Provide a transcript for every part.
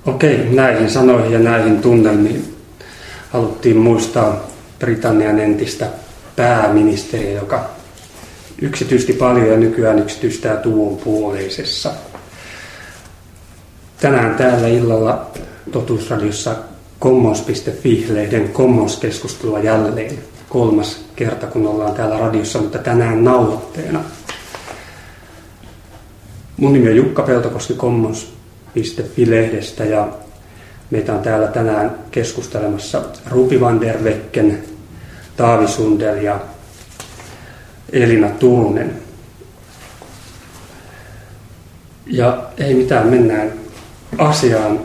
Okei, näihin sanoihin ja näihin tunnelmiin haluttiin muistaa Britannian entistä pääministeriä, joka yksityisti paljon ja nykyään yksityistää tuonpuoleisessa. Tänään täällä illalla Totuusradiossa Commons.fi-lehden Commons-keskustelua jälleen 3. kerta, kun ollaan täällä radiossa, mutta tänään nauhoitteena. Mun nimi on Jukka Peltokoski Commons.fi-lehdestä ja meitä on täällä tänään keskustelemassa Rupi van der Wecken, Taavi Sundell ja Elina Turunen. Ja ei mitään, mennään asiaan.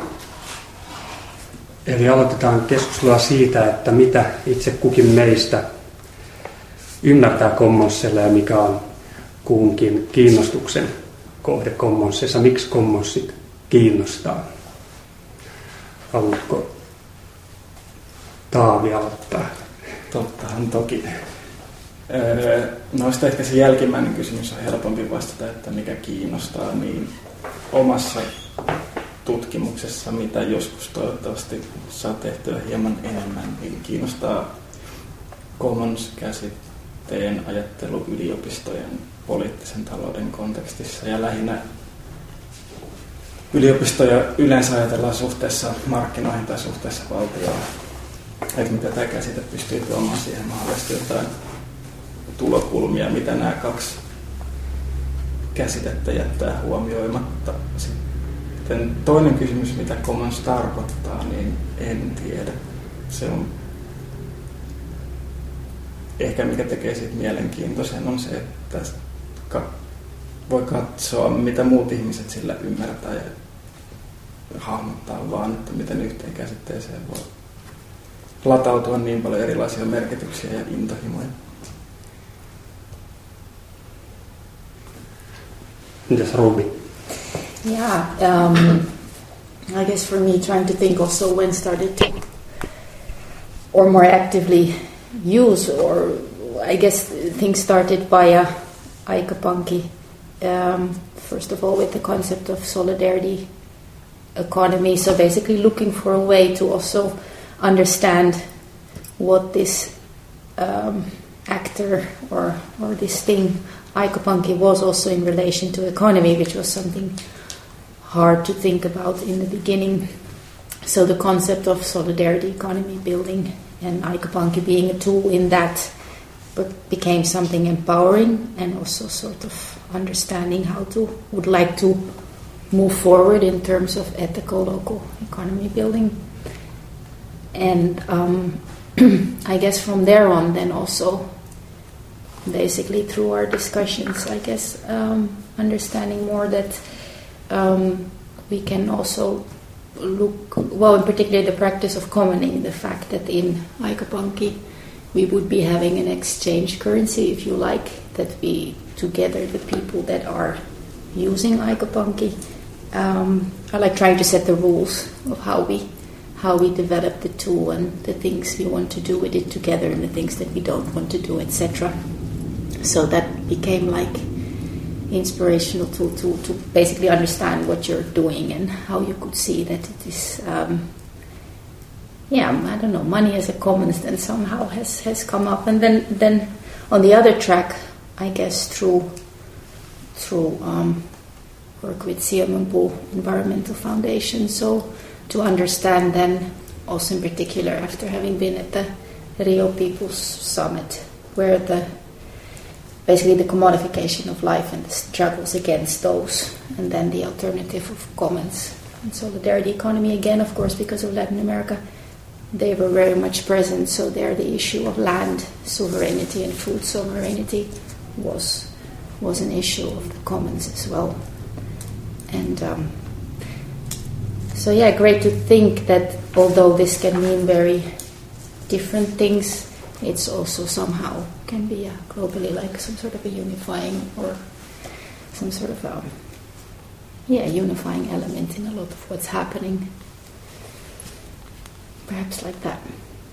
Eli aloitetaan keskustelua siitä, että mitä itse kukin meistä ymmärtää Commonsilla ja mikä on kuunkin kiinnostuksen kohde Commonsissa. Miksi Commonsit kiinnostaa? Haluatko Taavi aloittaa? Tottahan toki. No sitten ehkä se jälkimmäinen kysymys on helpompi vastata, että mikä kiinnostaa, niin omassa tutkimuksessa, mitä joskus toivottavasti saa tehtyä hieman enemmän, niin kiinnostaa Commons-käsitteen ajattelu yliopistojen poliittisen talouden kontekstissa ja lähinnä yliopistoja yleensä ajatellaan suhteessa markkinoihin tai suhteessa valtioon. Että mitä tämä käsite pystyy tuomaan siihen mahdollisesti jotain tulokulmia, mitä nämä kaksi käsitettä jättää huomioimatta. Sitten toinen kysymys, mitä Commons tarkoittaa, niin en tiedä. Se on ehkä mikä tekee siitä mielenkiintoisen on se, että voi katsoa, mitä muut ihmiset sillä ymmärtää ja hahmottaa vaan, että miten yhteen käsitteeseen voi latautua niin paljon erilaisia merkityksiä ja intohimoja. Mitäs Ruby? Yeah, I guess for me trying to think also when started to or more actively use, or I guess things started by Aikapanki, first of all with the concept of solidarity economy, so basically looking for a way to also understand what this actor or this thing Aikapanki was also in relation to economy, which was something hard to think about in the beginning. So the concept of solidarity economy building and Aikapanki being a tool in that, but became something empowering and also sort of understanding how to would like to move forward in terms of ethical local economy building. And I guess from there on then also basically through our discussions, I guess understanding more that we can also look, well, in particular the practice of commoning, the fact that in Aikapanki we would be having an exchange currency, if you like, that we together, the people that are using Aikapanki, I like trying to set the rules of how we develop the tool and the things we want to do with it together and the things that we don't want to do, etc. So that became like inspirational to basically understand what you're doing and how you could see that it is, I don't know, money as a commons then somehow has come up. And then on the other track, I guess through work with Siamanpu Environmental Foundation, so to understand then also in particular after having been at the Rio People's Summit, where basically the commodification of life and the struggles against those, and then the alternative of commons and solidarity economy, again of course because of Latin America, they were very much present. So there the issue of land sovereignty and food sovereignty was an issue of the commons as well. And so yeah, great to think that although this can mean very different things, it's also somehow can be globally like some sort of a unifying or some sort of unifying element in a lot of what's happening. Perhaps like that.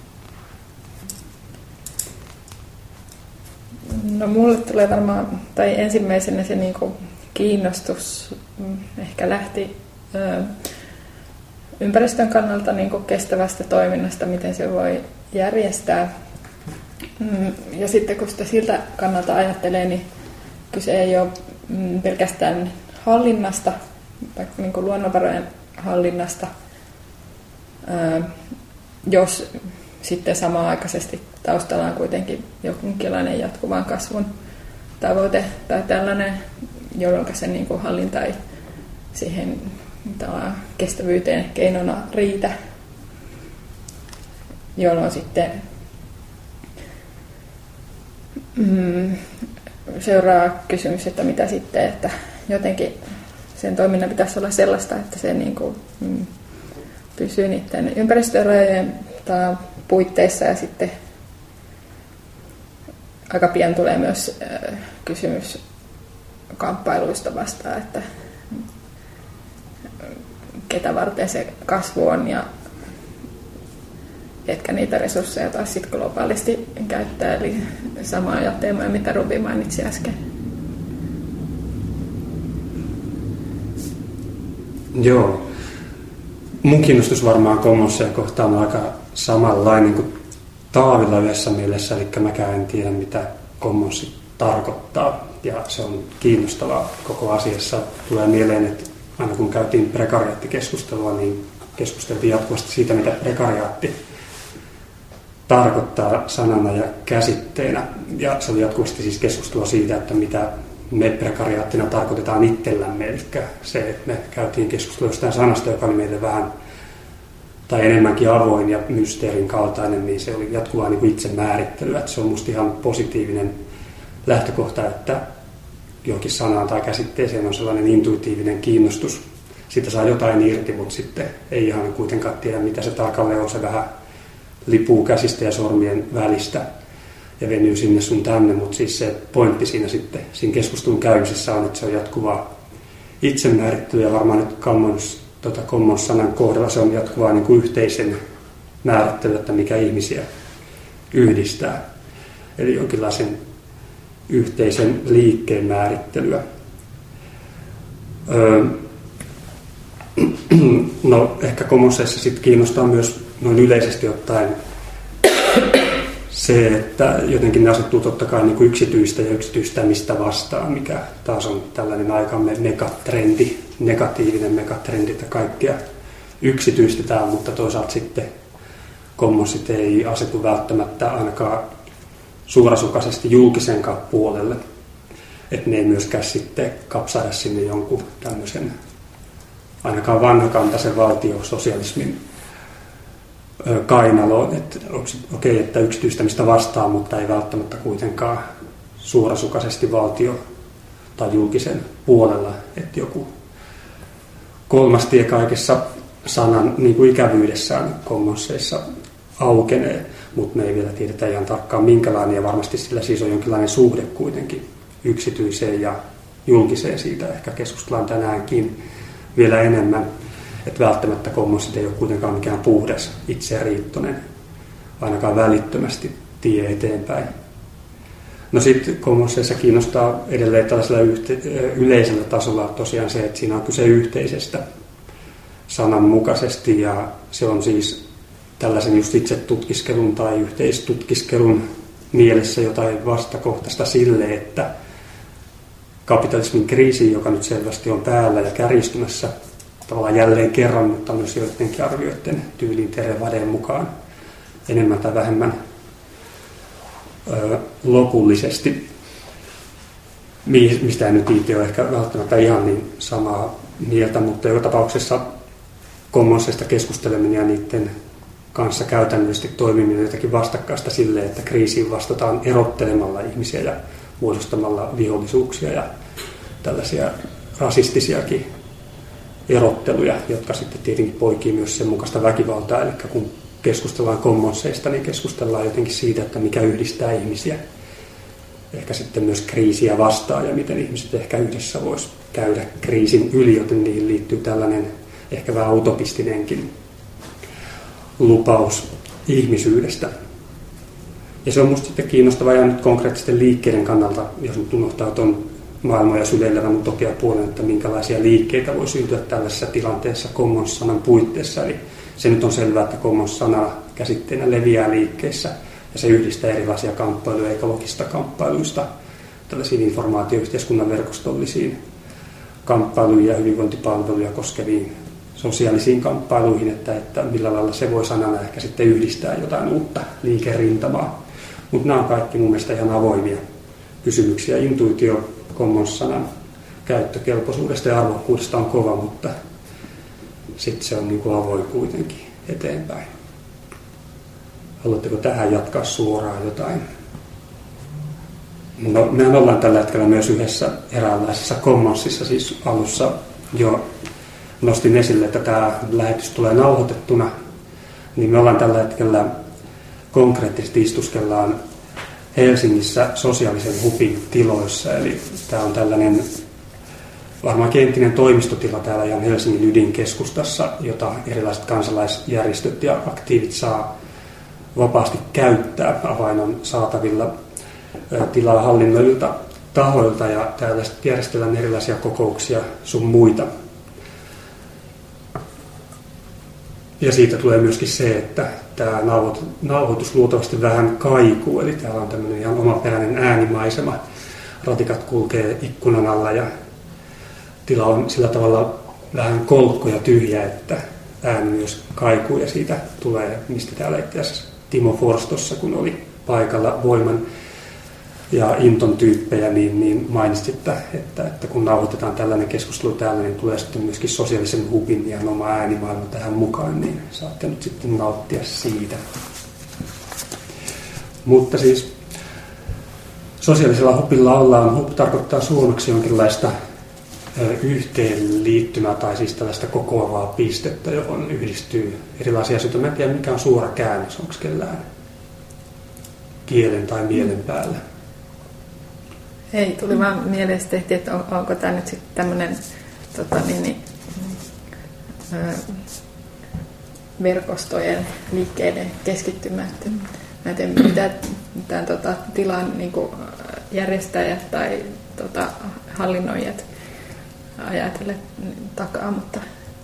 No mulle tulee varmaan, tai ensimmäisenä se niinku kiinnostus ehkä lähti ympäristön kannalta niin kuin kestävästä toiminnasta, miten se voi järjestää. Ja sitten kun sitä siltä kannalta ajattelee, niin kyse ei ole pelkästään hallinnasta, vaikka niin kuin luonnonvarojen hallinnasta, jos sitten samanaikaisesti taustalla on kuitenkin jonkinlainen jatkuvan kasvun tavoite tai tällainen, jolloin se niin kuin hallinta ei siihen kestävyyteen keinona riitä, jolloin sitten seuraa kysymys, että mitä sitten, että jotenkin sen toiminnan pitäisi olla sellaista, että se niin kuin, pysyy niiden ympäristörajojen puitteissa ja sitten aika pian tulee myös kysymys kamppailuista vastaan, että ketä varten se kasvu on ja ketkä niitä resursseja taas sitten globaalisti käyttää. Eli samaa teemaa, mitä Ruby mainitsi äsken. Joo. Mun kiinnostus varmaan commonsseja kohtaan on aika samanlainen kuin Taavilla yhdessä mielessä, eli mäkään en tiedä mitä commons tarkoittaa, ja se on kiinnostavaa koko asiassa. Tulee mieleen, että aina kun käytiin prekariaattikeskustelua, niin keskusteltiin jatkuvasti siitä, mitä prekariaatti tarkoittaa sanana ja käsitteenä, ja se oli jatkuvasti siis keskustelua siitä, että mitä me prekariaattina tarkoitetaan itsellämme, eli se, että me käytiin keskustelua jostain sanasta, joka oli meille vähän tai enemmänkin avoin ja mysteerin kaltainen, niin se oli jatkuvaa niin kuin itsemäärittelyä. Että se on musta ihan positiivinen lähtökohta, että johonkin sanaan tai käsitteeseen on sellainen intuitiivinen kiinnostus. Siitä saa jotain irti, mutta sitten ei ihan kuitenkaan tiedä, mitä se tarkalleen on. Se vähän lipuu käsistä ja sormien välistä ja venyy sinne sun tänne, mutta siis se pointti siinä sitten, siinä keskustelun käymisessä on, että se on jatkuvaa itsemäärittelyä ja varmaan nyt commons-sanan kohdalla se on jatkuvaa niin kuin yhteisen määrittelyä, että mikä ihmisiä yhdistää. Eli jonkinlaisen yhteisen liikkeen määrittelyä. No ehkä commonsseissa sitten kiinnostaa myös noin yleisesti ottaen se, että jotenkin ne asettuu totta kai niin kuin yksityistä ja yksityistämistä vastaan, mikä taas on tällainen aikamme megatrendi, negatiivinen megatrendi, että kaikkea yksityistetään, mutta toisaalta sitten commonssit ei asetu välttämättä ainakaan suorasukaisesti julkisenkaan puolelle, että ne ei myöskään sitten kapsaida sinne jonkun tämmöisen ainakaan vanhakantaisen valtiososialismin kainaloon, että okei, että yksityistämistä vastaan, mutta ei välttämättä kuitenkaan suorasukaisesti valtio tai julkisen puolella, että joku kolmas tie kaikessa sanan niin kuin ikävyydessään commonsseissa aukenee, mutta me ei vielä tiedetä ihan tarkkaan minkälainen, ja varmasti sillä siis on jonkinlainen suhde kuitenkin yksityiseen ja julkiseen. Siitä ehkä keskustellaan tänäänkin vielä enemmän, että välttämättä commonssit ei ole kuitenkaan mikään puhdas itseäriittoinen, ainakaan välittömästi tie eteenpäin. No sitten commonsseissa kiinnostaa edelleen tällaisella yleisellä tasolla tosiaan se, että siinä on kyse yhteisestä sananmukaisesti, ja se on siis tällaisen just itse tutkiskelun tai yhteistutkiskelun mielessä jotain vastakohtaista sille, että kapitalismin kriisi, joka nyt selvästi on päällä ja kärjistymässä tavallaan jälleen kerran, mutta myös joidenkin arvioiden tyylin Terevadeen mukaan enemmän tai vähemmän lopullisesti, mistä en nyt itse ole ehkä välttämättä ihan niin samaa mieltä, mutta joka tapauksessa commonsseista keskusteleminen ja niiden kanssa käytännöllisesti toimiminen jotakin vastakkaista sille, että kriisiin vastataan erottelemalla ihmisiä ja muodostamalla vihollisuuksia ja tällaisia rasistisiakin erotteluja, jotka sitten tietenkin poikii myös sen mukaista väkivaltaa. Eli kun keskustellaan commonsseista, niin keskustellaan jotenkin siitä, että mikä yhdistää ihmisiä. Ehkä sitten myös kriisiä vastaan ja miten ihmiset ehkä yhdessä vois käydä kriisin yli, joten niihin liittyy tällainen ehkä vähän utopistinenkin lupaus ihmisyydestä. Ja se on musta sitten kiinnostavaa ja nyt konkreettisten liikkeiden kannalta, jos nyt unohtaa tuon maailmoja syleilevän utopiapuolen, että minkälaisia liikkeitä voi syntyä tällaisessa tilanteessa commons-sanan puitteissa. Eli se nyt on selvää, että commons-sana käsitteenä leviää liikkeissä ja se yhdistää erilaisia kamppailuja ekologista kamppailuista tällaisiin informaatioyhteiskunnan verkostollisiin kamppailuihin ja hyvinvointipalveluja koskeviin sosiaalisiin kamppailuihin, että millä lailla se voi sanana ehkä sitten yhdistää jotain uutta liikerintamaa. Mutta nämä on kaikki mun mielestä ihan avoimia kysymyksiä. Intuitio commons-sanan käyttökelpoisuudesta ja arvokkuudesta on kova, mutta sitten se on niin kuin avoin kuitenkin eteenpäin. Haluatteko tähän jatkaa suoraan jotain? No, mehän ollaan tällä hetkellä myös yhdessä eräänlaisessa commonsissa, siis alussa jo nostin esille, että tämä lähetys tulee nauhoitettuna, niin me ollaan tällä hetkellä konkreettisesti istuskellaan Helsingissä sosiaalisen hubin tiloissa, eli tämä on tällainen varmaankin entinen toimistotila täällä ihan Helsingin ydinkeskustassa, jota erilaiset kansalaisjärjestöt ja aktiivit saa vapaasti käyttää. Avain on saatavilla tilaa hallinnoilta tahoilta ja täällä järjestellään erilaisia kokouksia sun muita. Ja siitä tulee myöskin se, että tämä nauhoitus luultavasti vähän kaikuu, eli täällä on tämmöinen ihan omaperäinen äänimaisema. Ratikat kulkee ikkunan alla ja tila on sillä tavalla vähän kolkko ja tyhjä, että ääni myös kaikuu ja siitä tulee, mistä täällä itse asiassa Timo Forstossa, kun oli paikalla Voiman ja Inton tyyppejä, niin mainitsit, että kun nauhoitetaan tällainen keskustelu täällä, niin tulee sitten myöskin sosiaalisen hubin ja oma äänimaailma tähän mukaan, niin saatte nyt sitten nauttia siitä. Mutta siis sosiaalisella hubilla ollaan, hub tarkoittaa suomeksi jonkinlaista yhteenliittymää tai siis tällaista kokoavaa pistettä, johon yhdistyy erilaisia asioita. Mä en tiedä, mikä on suora käännös, onko kellään kielen tai mielen päällä. Ei, tuli vaan mieleen, että onko tämä nyt sitten tämmöinen verkostojen liikkeiden keskittymä. Mä en tiedä, mitä tämän tilan niin järjestäjät tai hallinnoijat ajatella takaa, mutta...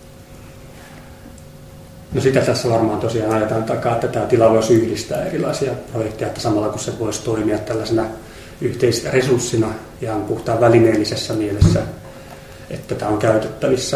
No sitä tässä varmaan tosiaan ajetaan takaa, että tämä tila voisi yhdistää erilaisia projekteja, että samalla kun se voisi toimia tällaisena yhteisresurssina ihan puhtaan välineellisessä mielessä, että tämä on käytettävissä,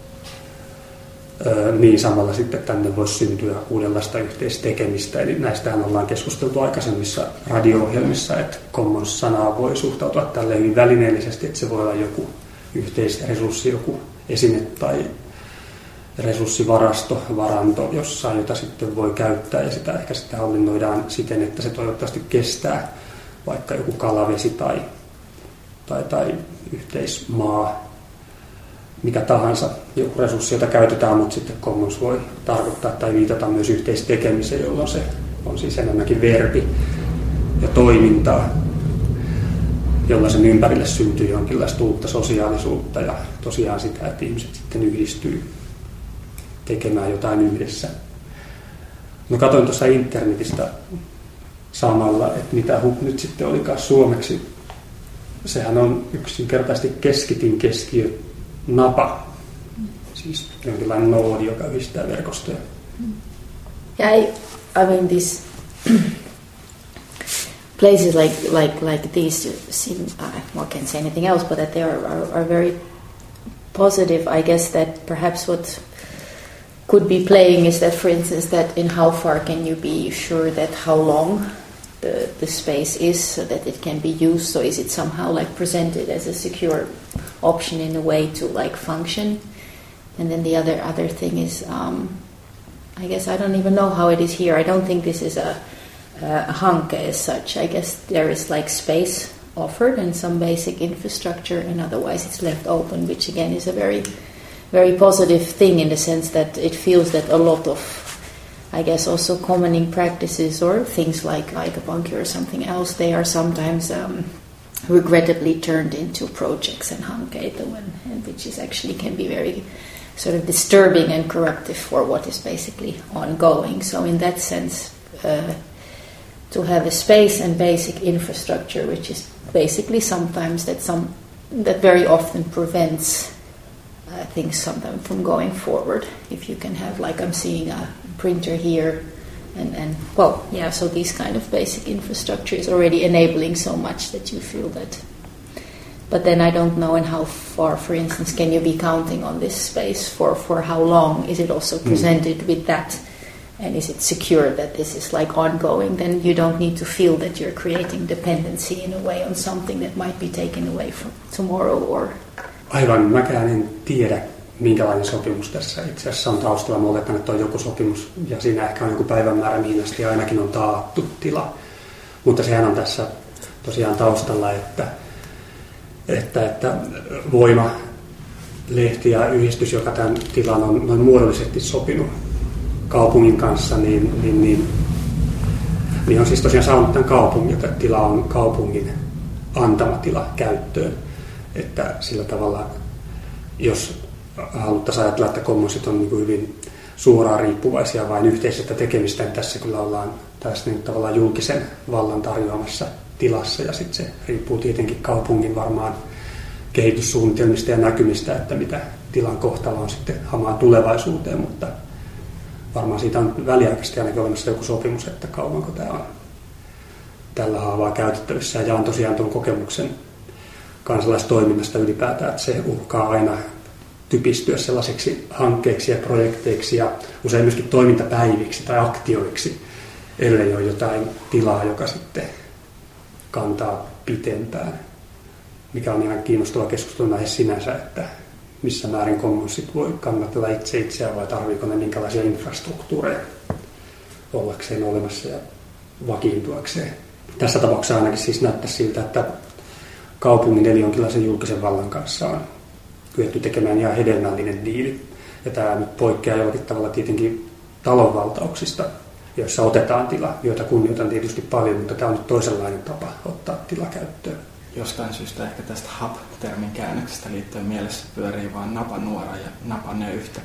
niin samalla sitten tänne voisi syntyä uudenlaista yhteistekemistä. Eli näistähän ollaan keskusteltu aikaisemmissa radio-ohjelmissa, että commons-sanaa voi suhtautua tälle hyvin välineellisesti, että se voi olla joku yhteisresurssi, joku esine tai resurssivarasto, varanto jossain, jota sitten voi käyttää ja sitä ehkä sitten hallinnoidaan siten, että se toivottavasti kestää vaikka joku kalavesi tai yhteismaa, mikä tahansa, joku resurssi, jota käytetään, mutta sitten commons voi tarkoittaa tai viitata myös yhteistekemiseen, jolloin se on siis enemmänkin verbi ja toimintaa, jolla sen ympärille syntyy jonkinlaista uutta sosiaalisuutta ja tosiaan sitä, että ihmiset sitten yhdistyy tekemään jotain yhdessä. No katsoin tuossa internetistä samalla, että mitä hub nyt sitten olikaan suomeksi. Sehän on yksinkertaisesti keskitin keskiö napa, siis jonkinlainen noodi, joka yhdistää verkostoja. Yeah, I mean these places like these seem, I can't say anything else, but that they are very positive. I guess that perhaps what could be playing is that, for instance, that in how far can you be sure that how long the space is so that it can be used. So is it somehow like presented as a secure option in a way to like function? And then the other thing is, I guess I don't even know how it is here. I don't think this is a hanke as such. I guess there is like space offered and some basic infrastructure, and otherwise it's left open, which again is a very, very positive thing in the sense that it feels that a lot of, I guess, also commoning practices or things like Aikapankki or something else, they are sometimes regrettably turned into projects and hankkeita, which is actually can be very sort of disturbing and corruptive for what is basically ongoing. So in that sense, to have a space and basic infrastructure, which is basically sometimes that some very often prevents things sometimes from going forward. If you can have, like I'm seeing a printer here, and so these kind of basic infrastructure is already enabling so much that you feel that. But then I don't know in how far, for instance, can you be counting on this space for how long? Is it also presented with that? And is it secure that this is like ongoing? Then you don't need to feel that you're creating dependency in a way on something that might be taken away from tomorrow or... Aivan, mäkään en tiedä, minkälainen sopimus tässä itse asiassa on taustalla. Mä oletan, että on joku sopimus ja siinä ehkä on joku päivämäärä, mihin asti ainakin on taattu tila. Mutta sehän on tässä tosiaan taustalla, että Voima, lehti ja yhdistys, joka tämän tilan on noin muodollisesti sopinut kaupungin kanssa, niin on siis tosiaan saanut tämän kaupungin, että tila on kaupungin antama tila käyttöön. Että sillä tavalla, jos haluttaisiin ajatella, että commonssit on niin kuin hyvin suoraan riippuvaisia vain yhteisestä tekemistä, niin tässä kyllä ollaan tässä niin tavallaan julkisen vallan tarjoamassa tilassa, ja sitten se riippuu tietenkin kaupungin varmaan kehityssuunnitelmista ja näkymistä, että mitä tilan kohtalo on sitten hamaan tulevaisuuteen, mutta varmaan siitä on väliaikaisesti ainakin olemassa joku sopimus, että kauanko tämä on tällä haavaa käytettävissä. Ja jaan tosiaan tuon kokemuksen kansalaistoiminnasta ylipäätään, että se uhkaa aina typistyä sellaiseksi hankkeeksi ja projekteiksi ja usein myöskin toimintapäiviksi tai aktioiksi, ellei ole jotain tilaa, joka sitten kantaa pitempään. Mikä on ihan kiinnostava keskustelun aihe sinänsä, että missä määrin commonssit voi kannatella itseään vai tarviiko ne minkälaisia infrastruktuureja ollakseen olemassa ja vakiintuakseen. Tässä tapauksessa ainakin siis näyttää siltä, että kaupungin eli jonkinlaisen julkisen vallan kanssa on kyetty tekemään ihan hedelmällinen diili. Ja tämä nyt poikkeaa jollakin tavalla tietenkin talonvaltauksista, joissa otetaan tila, joita kunnioitan tietysti paljon, mutta tämä on nyt toisenlainen tapa ottaa tila käyttöön. Jostain syystä ehkä tästä hub-termin käännöksestä liittyen mielessä pyörii vaan napanuora ja napanöyhtä.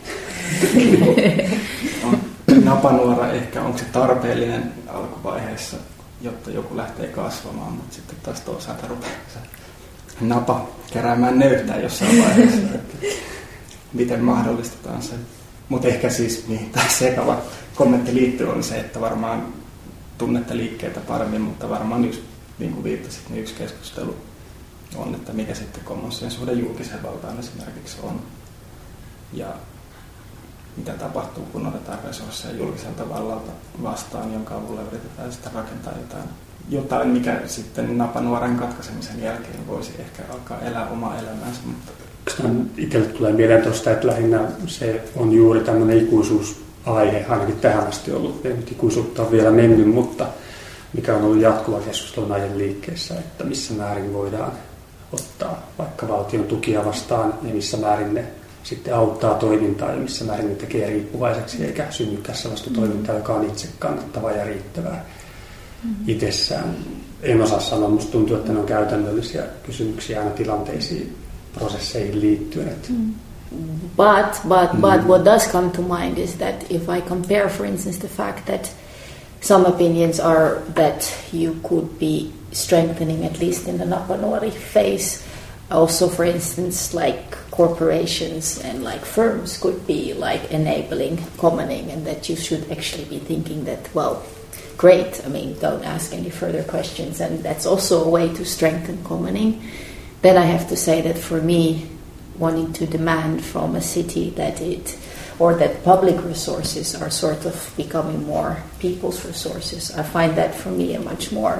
Napanuora ehkä, onko se tarpeellinen alkuvaiheessa, jotta joku lähtee kasvamaan, mutta sitten taas toisaalta rupeaa napa keräämään nöyhtää jossain vaiheessa. Miten mahdollistetaan se? Mutta ehkä siis tämä sekava kommentti liittyy on se, että varmaan tunnette liikkeitä paremmin, mutta varmaan just niin kuin viittasit, niin yksi keskustelu on, että mikä sitten commonssien suhde julkiseen valtaan esimerkiksi on. Ja mitä tapahtuu, kun otetaan resursseja julkiselta vallalta vastaan, jonka avulla yritetään sitten rakentaa jotain, mikä sitten napanuoren katkaisemisen jälkeen voisi ehkä alkaa elää omaa elämäänsä. Mutta itselle tulee mieleen tuosta, että lähinnä se on juuri tämmöinen ikuisuusaihe, ainakin tähän asti ollut. Ei nyt ikuisuutta on vielä mennyt, mutta mikä on ollut jatkuva keskustelun aihe liikkeessä, että missä määrin voidaan ottaa vaikka valtion tukia vastaan ja missä määrin ne sitten auttaa toimintaa ja missä määrin ne tekee riippuvaiseksi eikä synnyttää sellaista toimintaa, joka on itse kannattavaa ja riittävää itsessään. En osaa sanoa, musta tuntuu, että ne on käytännöllisiä kysymyksiä aina tilanteisiin, prosesseihin liittyen. But what does come to mind is that if I compare, for instance, the fact that some opinions are that you could be strengthening, at least in the Napanuori phase. Also, for instance, like corporations and like firms could be like enabling commoning, and that you should actually be thinking that, well, great, I mean, don't ask any further questions, and that's also a way to strengthen commoning. Then I have to say that for me, wanting to demand from a city that that public resources are sort of becoming more people's resources, I find that for me a much more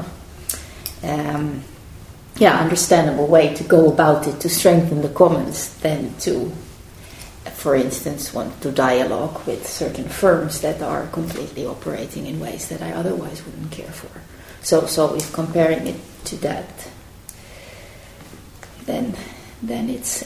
understandable way to go about it, to strengthen the commons, than to, for instance, want to dialogue with certain firms that are completely operating in ways that I otherwise wouldn't care for. So if comparing it to that, then it's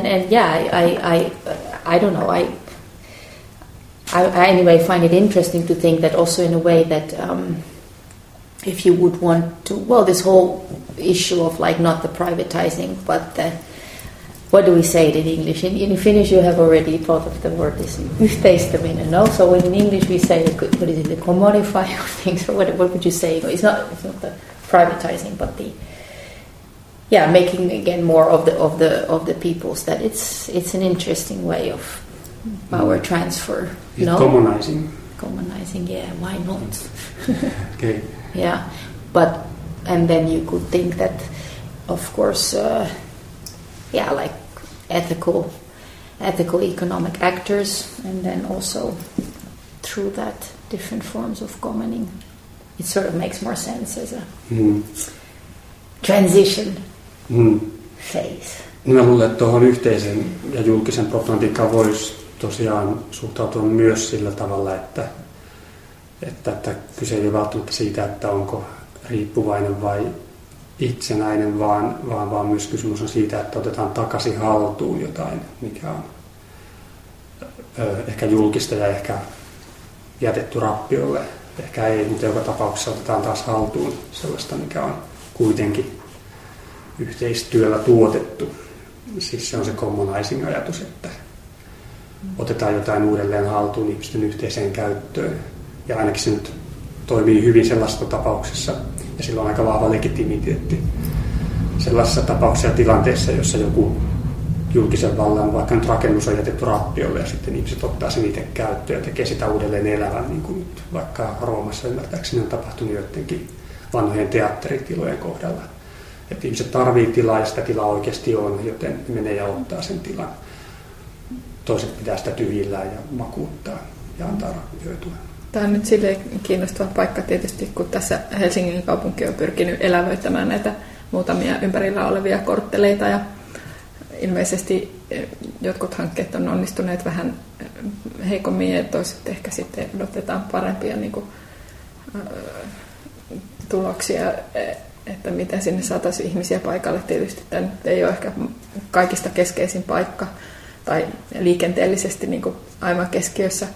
I don't know, I anyway find it interesting to think that also in a way that if you would want to, well, this whole issue of like not the privatizing, but what do we say it in English? In Finnish you have already thought of the word, this yhteistäminen, no? So in English we say, what is it, the commodifying of things, or what would you say? It's not the privatizing, but making again more of the peoples. That it's an interesting way of power transfer. Commonizing, yeah, why not? Okay. Yeah, and then you could think that, of course, like ethical economic actors, and then also through that different forms of commoning. It sort of makes more sense as a transition phase. Mä luulen, että tuohon yhteisen ja julkisen problematiikkaan voisi tosiaan suhtautua myös sillä tavalla, että kyse ei ole välttämättä siitä, että onko riippuvainen vai itsenäinen, vaan myös kysymys on siitä, että otetaan takaisin haltuun jotain, mikä on ehkä julkista ja ehkä jätetty rappiolle. Ehkä ei, mutta joka tapauksessa otetaan taas haltuun sellaista, mikä on kuitenkin yhteistyöllä tuotettu. Siis se on se commonizing-ajatus, että otetaan jotain uudelleen haltuun ihmisten yhteiseen käyttöön. Ja ainakin se nyt toimii hyvin sellaisessa tapauksessa, ja sillä on aika vahva legitimiteetti sellaisessa tapauksessa ja tilanteessa, jossa joku julkisen vallan, vaikka nyt rakennus on jätetty rappiolle, ja sitten ihmiset ottaa sen itse käyttöön ja tekee sitä uudelleen elävän, niin kuin nyt vaikka Roomassa ymmärtääkseni on tapahtunut joidenkin vanhojen teatteritilojen kohdalla. Että ihmiset tarvitsee tilaa, ja sitä tilaa oikeasti on, joten ne menee ja ottaa sen tilan. Toiset pitää sitä tyhjillään ja makuuttaa ja antaa rappioitua. Tämä on nyt silleen kiinnostava paikka tietysti, kun tässä Helsingin kaupunki on pyrkinyt elävöittämään näitä muutamia ympärillä olevia kortteleita, ja ilmeisesti jotkut hankkeet on onnistuneet vähän heikommin ja toiset ehkä sitten odotetaan parempia niin kuin, tuloksia, että miten sinne saataisiin ihmisiä paikalle. Tietysti tämä ei ole ehkä kaikista keskeisin paikka tai liikenteellisesti niin kuin aivan keskiössä.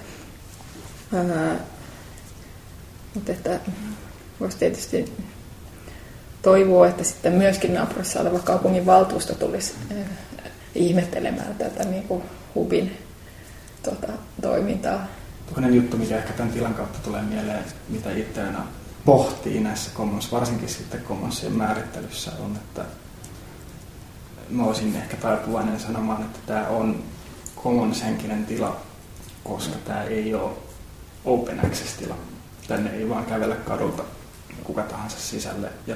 Mutta että voisi tietysti toivoa, että sitten myöskin naapurissa oleva kaupungin valtuusto tulisi ihmettelemään tätä niin kuin hubin toimintaa. Toinen juttu, mikä ehkä tämän tilan kautta tulee mieleen, mitä itse aina pohtii näissä commons, varsinkin sitten commonsien määrittelyssä, on, että mä olisin ehkä taipuvainen sanomaan, että tämä on commons-henkinen tila, koska tämä ei ole open access-tila. Tänne ei vaan kävellä kadulta kuka tahansa sisälle ja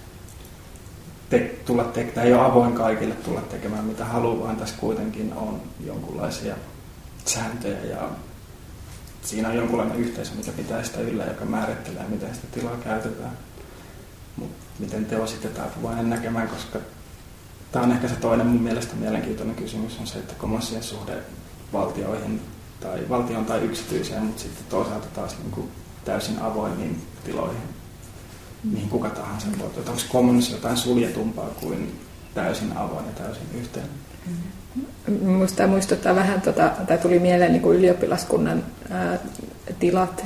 tämä ei ole avoin kaikille tulla tekemään mitä haluaa, vaan tässä kuitenkin on jonkunlaisia sääntöjä ja siinä on jonkunlainen yhteisö, mikä pitää sitä yllä, joka määrittelee, miten sitä tilaa käytetään. Mutta miten te olisitte taipuvainen näkemään, koska tämä on ehkä se toinen mun mielestä mielenkiintoinen kysymys, on se, että commonsien suhde valtioihin tai valtion tai yksityiseen, mutta sitten toisaalta taas niin kuin täysin avoimiin tiloihin, mihin kuka tahansa voi. Onko commons jotain suljetumpaa kuin täysin avoin ja täysin yhteen? Minusta muistuttaa vähän, tai tuli mieleen niin kuin ylioppilaskunnan tilat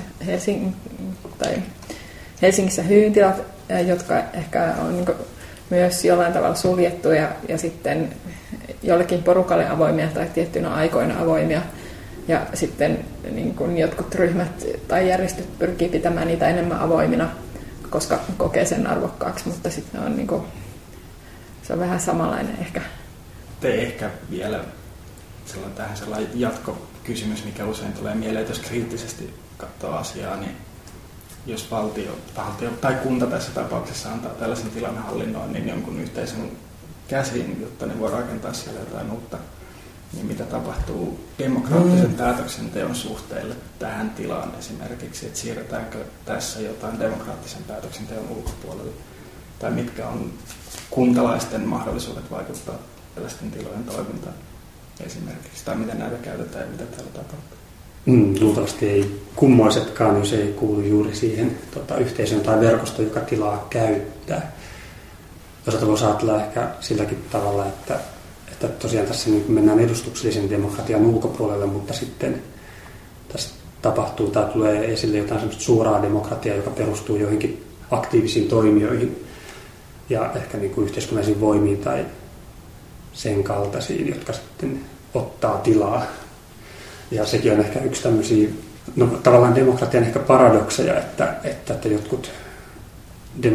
Helsingissä hyvintilat, jotka ehkä on niin kuin myös jollain tavalla suljettuja ja sitten jollekin porukalle avoimia tai tiettynä aikoina avoimia. Ja sitten niin kuin jotkut ryhmät tai järjestöt pyrkii pitämään niitä enemmän avoimina, koska kokee sen arvokkaaksi, mutta sitten on niin kuin, se on vähän samanlainen ehkä. Ehkä vielä sellainen jatkokysymys, mikä usein tulee mieleen, että jos kriittisesti katsoo asiaa, niin jos valtio tai kunta tässä tapauksessa antaa tällaisen tilan hallinnoinnin jonkun yhteisön käsiin, jotta ne voi rakentaa siellä jotain uutta, niin mitä tapahtuu demokraattisen päätöksenteon suhteelle tähän tilaan esimerkiksi, että siirretäänkö tässä jotain demokraattisen päätöksenteon ulkopuolelle, tai mitkä on kuntalaisten mahdollisuudet vaikuttaa tällaisten tilojen toimintaan esimerkiksi, tai miten näitä käytetään ja mitä täällä tapahtuu. Luultavasti ei kummoisetkaan, jos ei kuulu juuri siihen yhteisön tai verkostoon, joka tilaa käyttää. Toisaalta voisi ajatella ehkä silläkin tavalla, että tosiaan tässä niin mennään edustuksellisen demokratian ulkopuolelle, mutta sitten tässä tapahtuu tai tulee esille jotain sellaista suoraa demokratiaa, joka perustuu joihinkin aktiivisiin toimijoihin ja ehkä niin kuin yhteiskunnallisiin voimiin tai sen kaltaisiin, jotka sitten ottaa tilaa. Ja sekin on ehkä yksi tämmöisiä, tavallaan demokratian ehkä paradokseja, että jotkut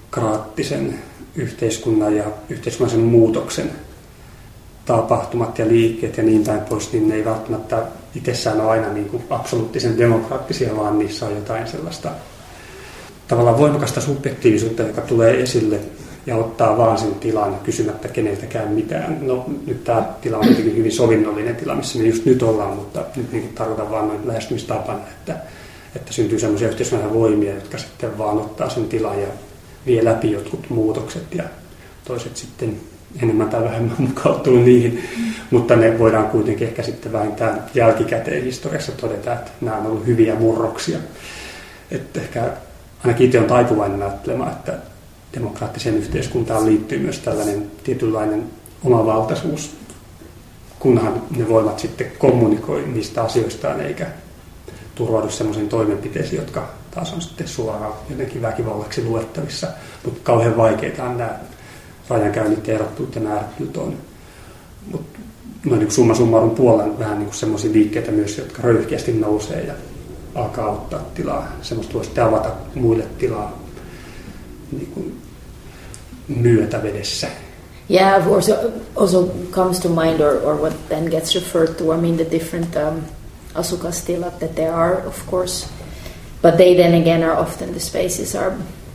demokraattisen yhteiskunnan ja yhteiskunnallisen muutoksen tapahtumat ja liikkeet ja niin päin pois, niin ne ei välttämättä itsessään ole aina niin kuin absoluuttisen demokraattisia, vaan niissä on jotain sellaista tavallaan voimakasta subjektiivisuutta, joka tulee esille ja ottaa vaan sen tilan kysymättä keneltäkään mitään. No nyt tämä tila on jotenkin hyvin sovinnollinen tila, missä me just nyt ollaan, mutta nyt niin tarkoitan vaan noin lähestymistapana, että syntyy sellaisia yhteiskunnallisia voimia, jotka sitten vaan ottaa sen tilan ja vie läpi jotkut muutokset ja toiset sitten enemmän tai vähemmän mukautuu niihin, mutta ne voidaan kuitenkin ehkä sitten vähintään jälkikäteen historiassa todeta, että nämä on ollut hyviä murroksia. Että ehkä ainakin itse on taipuvainen ajattelemaan, että demokraattiseen yhteiskuntaan liittyy myös tällainen tietynlainen omavaltaisuus, kunhan ne voivat sitten kommunikoi niistä asioistaan eikä turvaudu sellaisiin toimenpiteisiin, jotka taas on sitten suoraan jotenkin väkivallaksi luettavissa, mutta kauhean vaikeita on nämä rajankäynnit ja erottuut ja määrättyt on. Mutta noin niin summa summarum puolella vähän niin semmoisia liikkeitä myös, jotka röyhkeästi nousee ja alkaa ottaa tilaa. Semmoista voi sitten avata muille tilaa niin kuin myötävedessä. Yeah, of course, also comes to mind, or what then gets referred to, I mean, the different asukastilat that there are, of course, but they then again are often, the spaces are,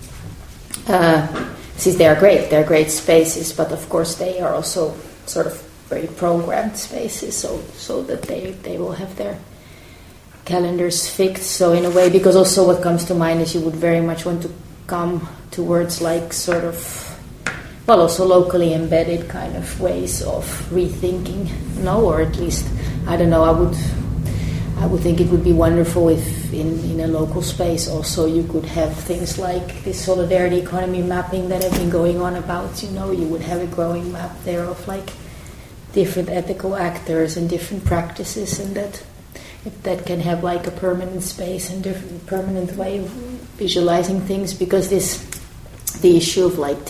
since they are great spaces, but of course they are also sort of very programmed spaces, so that they will have their calendars fixed. So in a way, because also what comes to mind is you would very much want to come towards like sort of, well, also locally embedded kind of ways of rethinking, no, or at least, I don't know, I would think it would be wonderful if in a local space also you could have things like this solidarity economy mapping that have been going on about, you know, you would have a growing map there of like different ethical actors and different practices, and that if that can have like a permanent space and different permanent way of visualizing things, because the issue of like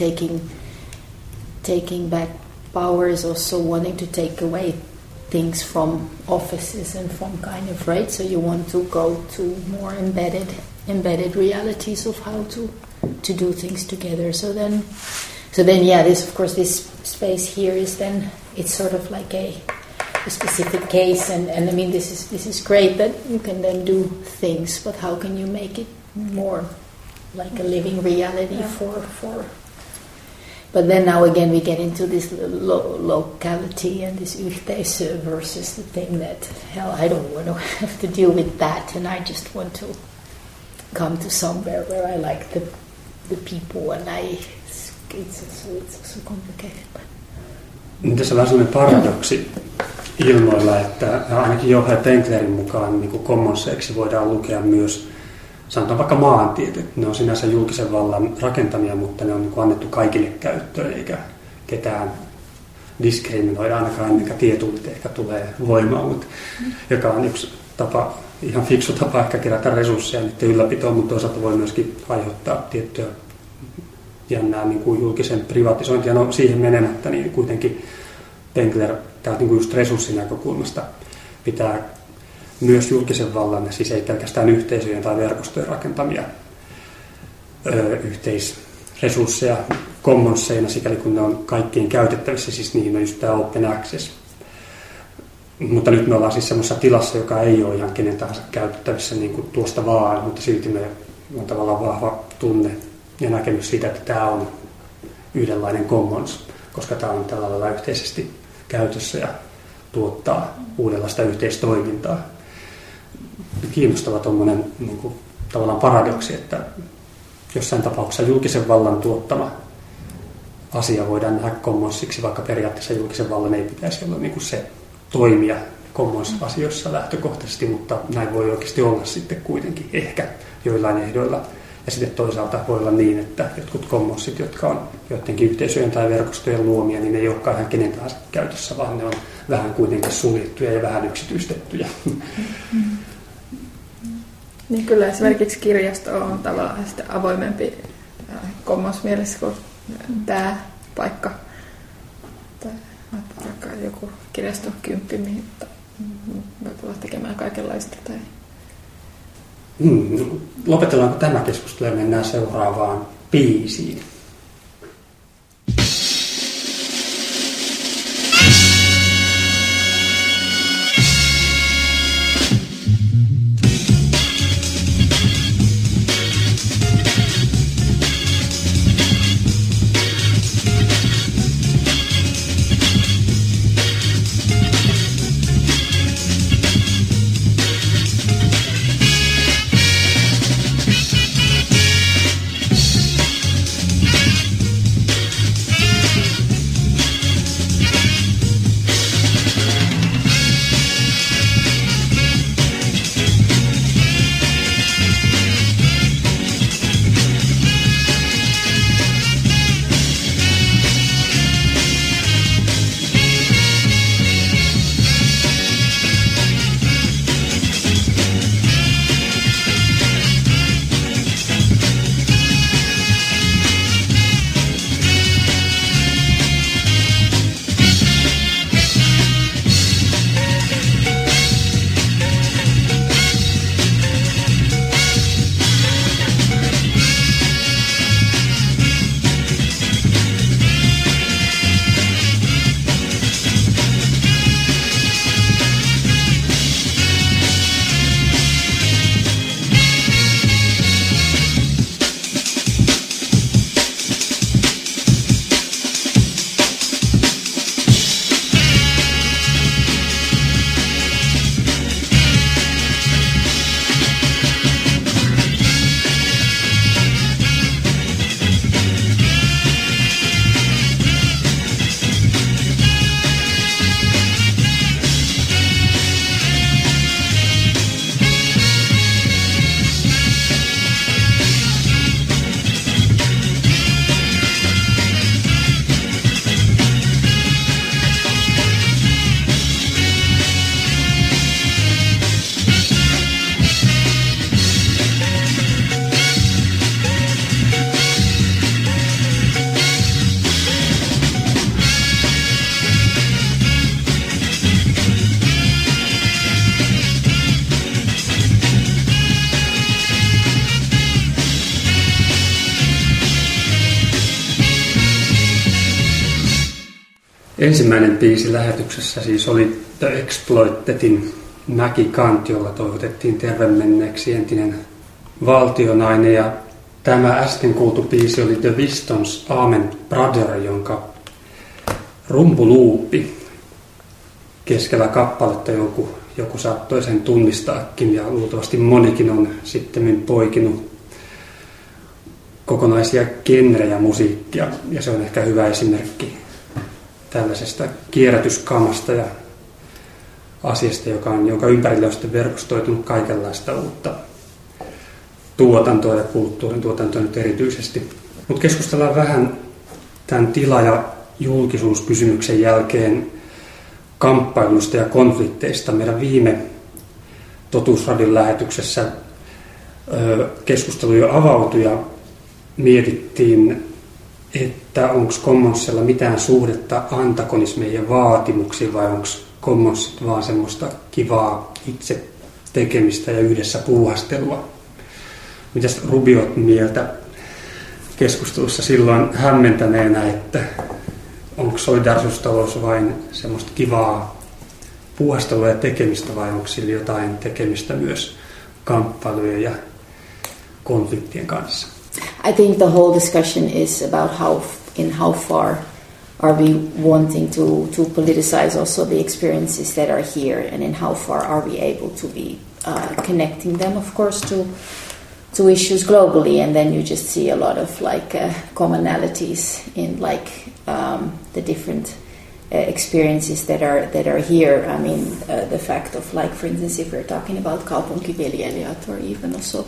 taking back power is also wanting to take away things from offices and from kind of, right, so you want to go to more embedded realities of how to do things together. So then yeah, this of course this space here is then, it's sort of like a specific case, and I mean this is great that you can then do things, but how can you make it more like a living reality for but then now again we get into this locality and this yhteisö versus the thing that, hell, I don't want to have to deal with that, and I just want to come to somewhere where I like the people, and it's so complicated. Tässä on vähän sellainen paradoksi ilmoilla, että ainakin Johan Tenklerin mukaan niin kuin commonsseiksi voidaan lukea myös, sanotaan vaikka maantieteet. Ne on sinänsä julkisen vallan rakentamia, mutta ne on niin kuin annettu kaikille käyttöön, eikä ketään diskriminoida, ainakaan ennen kuin tietullit ehkä tulee voimaan, mutta joka on yksi tapa, ihan fiksu tapa ehkä kerätä resursseja niiden ylläpitoon, mutta toisaalta voi myöskin aiheuttaa tiettyä jännää niin kuin julkisen privatisointia. No siihen menemättä, niin kuitenkin Tenkler täältä niin kuin just resurssin näkökulmasta pitää myös julkisen vallan, siis ei pelkästään yhteisöjen tai verkostojen rakentamia yhteisresursseja commonsseina, sikäli kun ne on kaikkien käytettävissä, siis niihin on just tämä open access. Mutta nyt me ollaan siis semmoisessa tilassa, joka ei ole ihan kenen tahansa käytettävissä niin kuin tuosta vaan, mutta silti me on tavallaan vahva tunne ja näkemys siitä, että tämä on yhdenlainen commons, koska tämä on tällä lailla yhteisesti käytössä ja tuottaa uudenlaista yhteistoimintaa. Kiinnostava tuommoinen niin kuin, tavallaan paradoksi, että jossain tapauksessa julkisen vallan tuottama asia voidaan nähdä commonsiksi, vaikka periaatteessa julkisen vallan ei pitäisi olla niin kuin se toimija commons-asioissa lähtökohtaisesti, mutta näin voi oikeasti olla sitten kuitenkin ehkä joillain ehdoilla. Ja sitten toisaalta voi olla niin, että jotkut commonssit, jotka on joidenkin yhteisöjen tai verkostojen luomia, niin ne ei olekaan ihan kenen tahansa käytössä, vaan ne on vähän kuitenkin suljettuja ja vähän yksityistettyjä. Niin kyllä esimerkiksi kirjasto on tavallaan sitten avoimempi commons-mielessä kuin tämä paikka. Tai vaikka joku kirjastokymppi, mihin voi tulla tekemään kaikenlaista. Tai... Lopetellaanko tämä keskustelu ja mennään seuraavaan biisiin? Ensimmäinen biisi lähetyksessä siis oli The Exploitedin Maggie Kant, jolla toivotettiin tervemenneeksi entinen valtionainen. Ja tämä äsken kuultu biisi oli The Wistons Amen Brother, jonka rumpuluuppi keskellä kappaletta joku saattoi sen tunnistaakin, ja luultavasti monikin on sitten poikinut kokonaisia genrejä musiikkia, ja se on ehkä hyvä esimerkki tällaisesta kierrätyskamasta ja asiasta, jonka ympärille on sitten verkostoitunut kaikenlaista uutta tuotantoa ja kulttuurin tuotantoa nyt erityisesti. Mutta keskustellaan vähän tämän tila- ja julkisuuskysymyksen jälkeen kamppailuista ja konflikteista. Meidän viime Totuusradion lähetyksessä keskustelu jo avautui ja mietittiin, että onko Commonsilla mitään suhdetta antagonismeihin ja vaatimuksiin, vai onko Commonsit vaan semmoista kivaa itse tekemistä ja yhdessä puuhastelua. Mitäs Ruby olet mieltä keskustelussa silloin hämmentäneenä, että onko solidaarisuustalous vain semmoista kivaa puuhastelua ja tekemistä, vai onko sillä jotain tekemistä myös kamppailujen ja konfliktien kanssa? I think the whole discussion is about how far are we wanting to politicize also the experiences that are here, and in how far are we able to be connecting them, of course, to issues globally. And then you just see a lot of commonalities in the different experiences that are here. I mean, the fact of for instance, if we're talking about kaupunkiviljelijät, or even also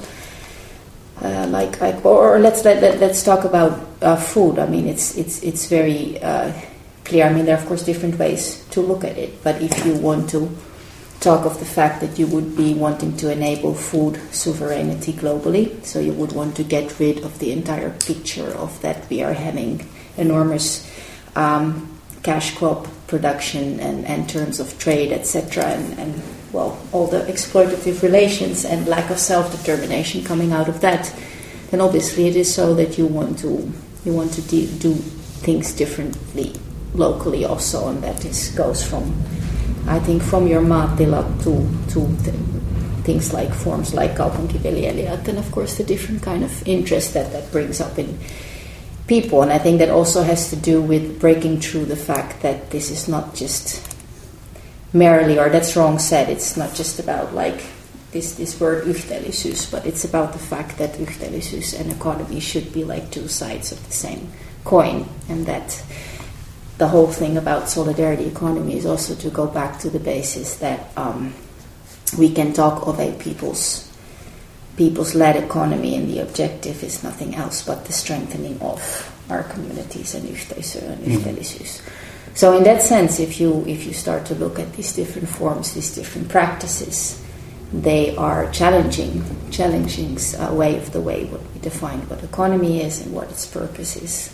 or let's talk about food. I mean, it's very clear. I mean, there are of course different ways to look at it, but if you want to talk of the fact that you would be wanting to enable food sovereignty globally, so you would want to get rid of the entire picture of that we are having enormous cash crop production and terms of trade, etc., and all the exploitative relations and lack of self-determination coming out of that, then obviously it is so that you want to do things differently locally also, and that goes from, I think, from your maatila to things like forms like kaupunkiviljelijät, and of course the different kind of interest that brings up in people. And I think that also has to do with breaking through the fact that this is not just merely, or that's wrong said, it's not just about this word yhteellisyys, but it's about the fact that yhteellisyys and economy should be like two sides of the same coin, and that the whole thing about solidarity economy is also to go back to the basis that we can talk of a people's-led economy, and the objective is nothing else but the strengthening of our communities and yhteisö and yhteellisyys. So in that sense, if you start to look at these different forms, these different practices, they are challenging way of the way what we define what economy is and what its purpose is,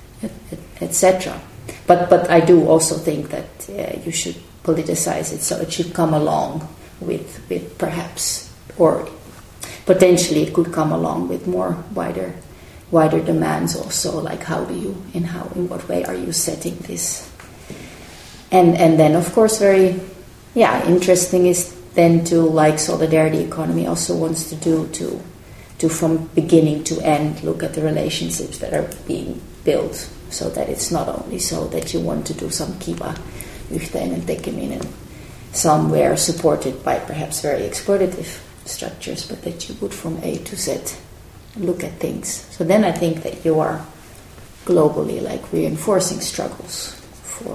etc. But I do also think that you should politicize it, so it should come along with perhaps, or potentially it could come along with more wider demands also, like in what way are you setting this? And then of course very interesting is then to, like solidarity economy also wants to do, to from beginning to end look at the relationships that are being built, so that it's not only so that you want to do some kiva yhteinen tekeminen somewhere supported by perhaps very exploitative structures, but that you would from A to Z look at things. So then I think that you are globally reinforcing struggles for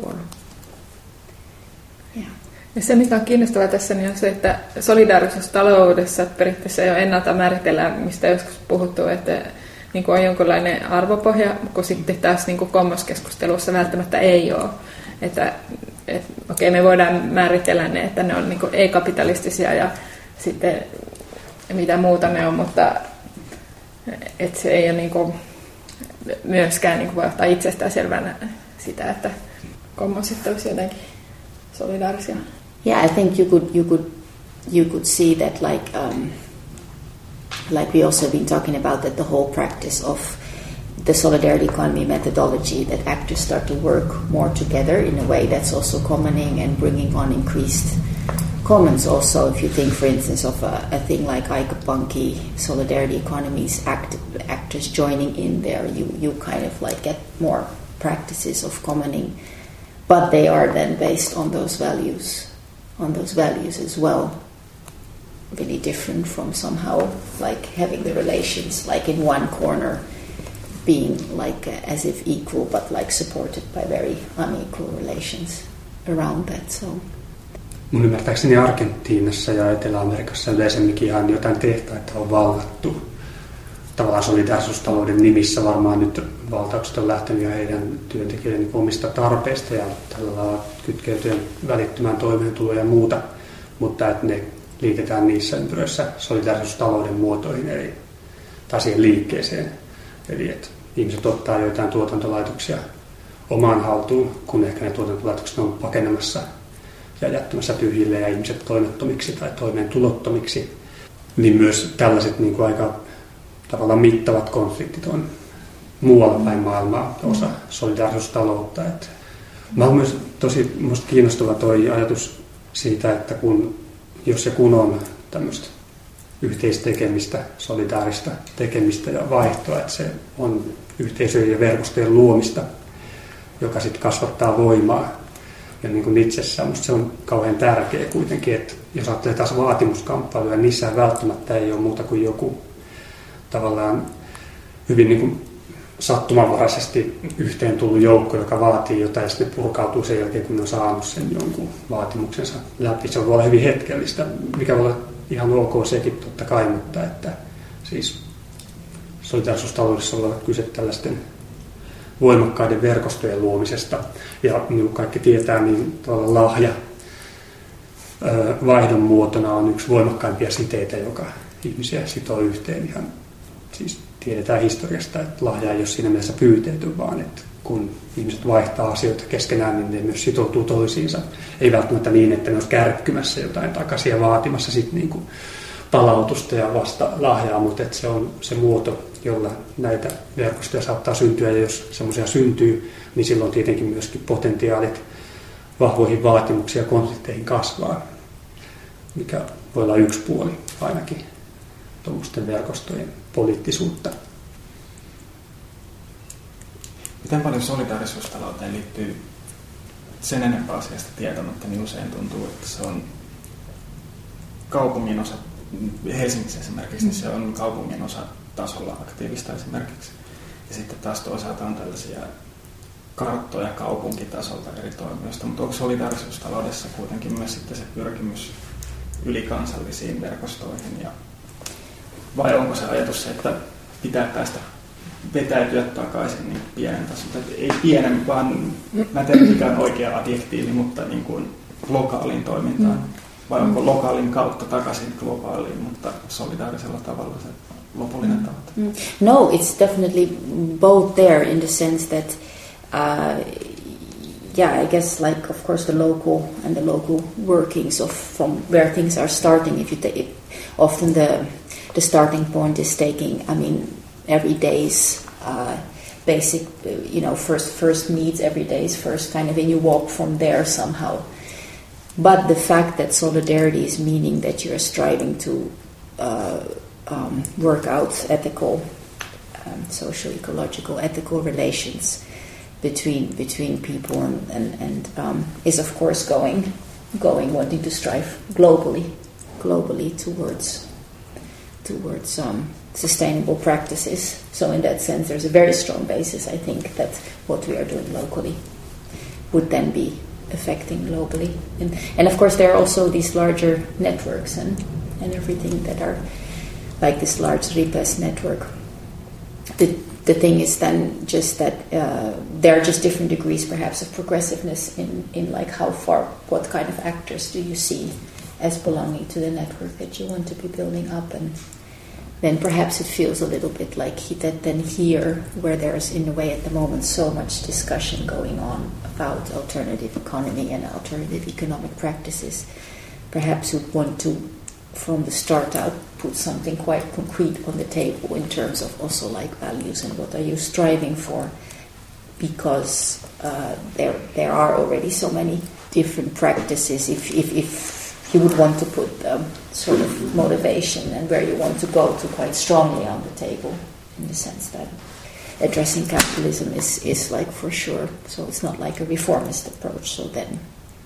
Ja se, mikä on kiinnostavaa tässä, niin on se, että solidaarisuustaloudessa periaatteessa jo ennalta määritellään, mistä joskus puhuttu, että niin kuin on jonkinlainen arvopohja, kun sitten taas niin kuin kommoskeskustelussa välttämättä ei ole. Että okei, me voidaan määritellä ne, että ne on niin kuin ei-kapitalistisia ja sitten mitä muuta ne on, mutta että se ei ole niin kuin myöskään niin kuin voi ottaa itsestään selvänä sitä, että kommosit olisi jotenkin solidaarisia. Yeah, I think you could see that like we also been talking about that the whole practice of the solidarity economy methodology that actors start to work more together in a way that's also commoning and bringing on increased commons. Also, if you think, for instance, of a thing like Aikapanki, solidarity economies, actors joining in there, you kind of like get more practices of commoning, but they are then based on those values as well. Really different from somehow like having the relations like in one corner being like as if equal, but like supported by very unequal relations around that. So. Mun ymmärtääkseni Argentiinassa ja Etelä-Amerikassa yleisemminkin ihan jotain tehtaita on vallattu. Tavallaan solidaarisuustalouden nimissä varmaan nyt valtaukset on lähtenyt heidän työntekijöiden omista tarpeista ja tällä lailla kytkeytyen välittömään toimeentuloon ja muuta, mutta että ne liitetään niissä ympyröissä solidaarisuustalouden muotoihin tai siihen liikkeeseen. Eli että ihmiset ottaa joitain tuotantolaitoksia omaan haltuun, kun ehkä ne tuotantolaitokset on pakenemassa ja jättämässä tyhjille ja ihmiset toimettomiksi tai toimeentulottomiksi, niin myös tällaiset niin kuin aika tavallaan mittavat konfliktit on muualla päin maailmaa osa solidaarisuustaloutta. Mä on myös tosi musta kiinnostava toi ajatus siitä, että jos ja kun on tämmöistä yhteistekemistä, solidaarista tekemistä ja vaihtoa, että se on yhteisöjen ja verkostojen luomista, joka sitten kasvattaa voimaa. Ja niin kuin itsessään musta se on kauhean tärkeä kuitenkin, että jos ajattelee taas vaatimuskamppailuja, niissä välttämättä ei ole muuta kuin joku tavallaan hyvin niin kuin sattumanvaraisesti yhteen tullut joukko, joka vaatii jotain ja sitten purkautuu sen jälkeen, kun on saanut sen jonkun vaatimuksensa läpi. Se voi olla hyvin hetkellistä, mikä voi olla ihan ok sekin totta kai, mutta että siis solidaarisuustaloudessa voi olla kyse tällaisten voimakkaiden verkostojen luomisesta. Ja niin kuin kaikki tietää, niin lahja vaihdon muotona on yksi voimakkaimpia siteitä, joka ihmisiä sitoo yhteen. Ihan, siis tiedetään historiasta, että lahja ei ole siinä mielessä pyyteetön, vaan että kun ihmiset vaihtaa asioita keskenään, niin ne myös sitoutuu toisiinsa. Ei välttämättä niin, että ne olisi kärkkymässä jotain takaisin ja vaatimassa sit niin kuin palautusta ja vasta lahjaa, mutta että se on se muoto, jolla näitä verkostoja saattaa syntyä, ja jos semmoisia syntyy, niin silloin tietenkin myöskin potentiaalit vahvoihin vaatimuksiin ja konflikteihin kasvaa, mikä voi olla yksi puoli ainakin tuommoisten verkostojen poliittisuutta. Miten paljon solidaarisuustalouteen liittyy sen enempää asiasta tietämättä, niin usein tuntuu, että se on kaupungin osa, Helsingissä esimerkiksi, niin se on kaupungin osa tasolla aktiivista esimerkiksi. Ja sitten taas toisaalta on tällaisia karttoja kaupunkitasolta eri toimijoista, mutta onko solidaarisuustaloudessa kuitenkin myös sitten se pyrkimys ylikansallisiin verkostoihin? Vai onko se ajatus se, että pitää päästä vetäytyä takaisin niin pienen tason? Ei pienen, vaan mä en tiedä mikä on oikea adjektiivi, mutta niin kuin lokaaliin toimintaan. Vai onko lokaalin kautta takaisin globaaliin, mutta solidaarisella tavalla se lopullinen tavoite? No, it's definitely both there in the sense that, I guess like of course the local workings of from where things are starting. If you take it, often the starting point is taking, every day's basic, first needs, every day's first kind of, and you walk from there somehow. But the fact that solidarity is meaning that you're striving to work out ethical, social, ecological, ethical relations between people and is of course wanting to strive globally towards sustainable practices. So in that sense, there's a very strong basis, I think, that what we are doing locally would then be affecting globally. And of course there are also these larger networks and everything that are like this large RIPES network. The thing is then just that there are just different degrees perhaps of progressiveness in like how far, what kind of actors do you see as belonging to the network that you want to be building up, and then perhaps it feels a little bit like that then here, where there's in a way at the moment so much discussion going on about alternative economy and alternative economic practices, perhaps would want to from the start out put something quite concrete on the table in terms of also like values and what are you striving for, because there are already so many different practices. If you would want to put sort of motivation and where you want to go to quite strongly on the table, in the sense that addressing capitalism is like for sure. So it's not like a reformist approach. So then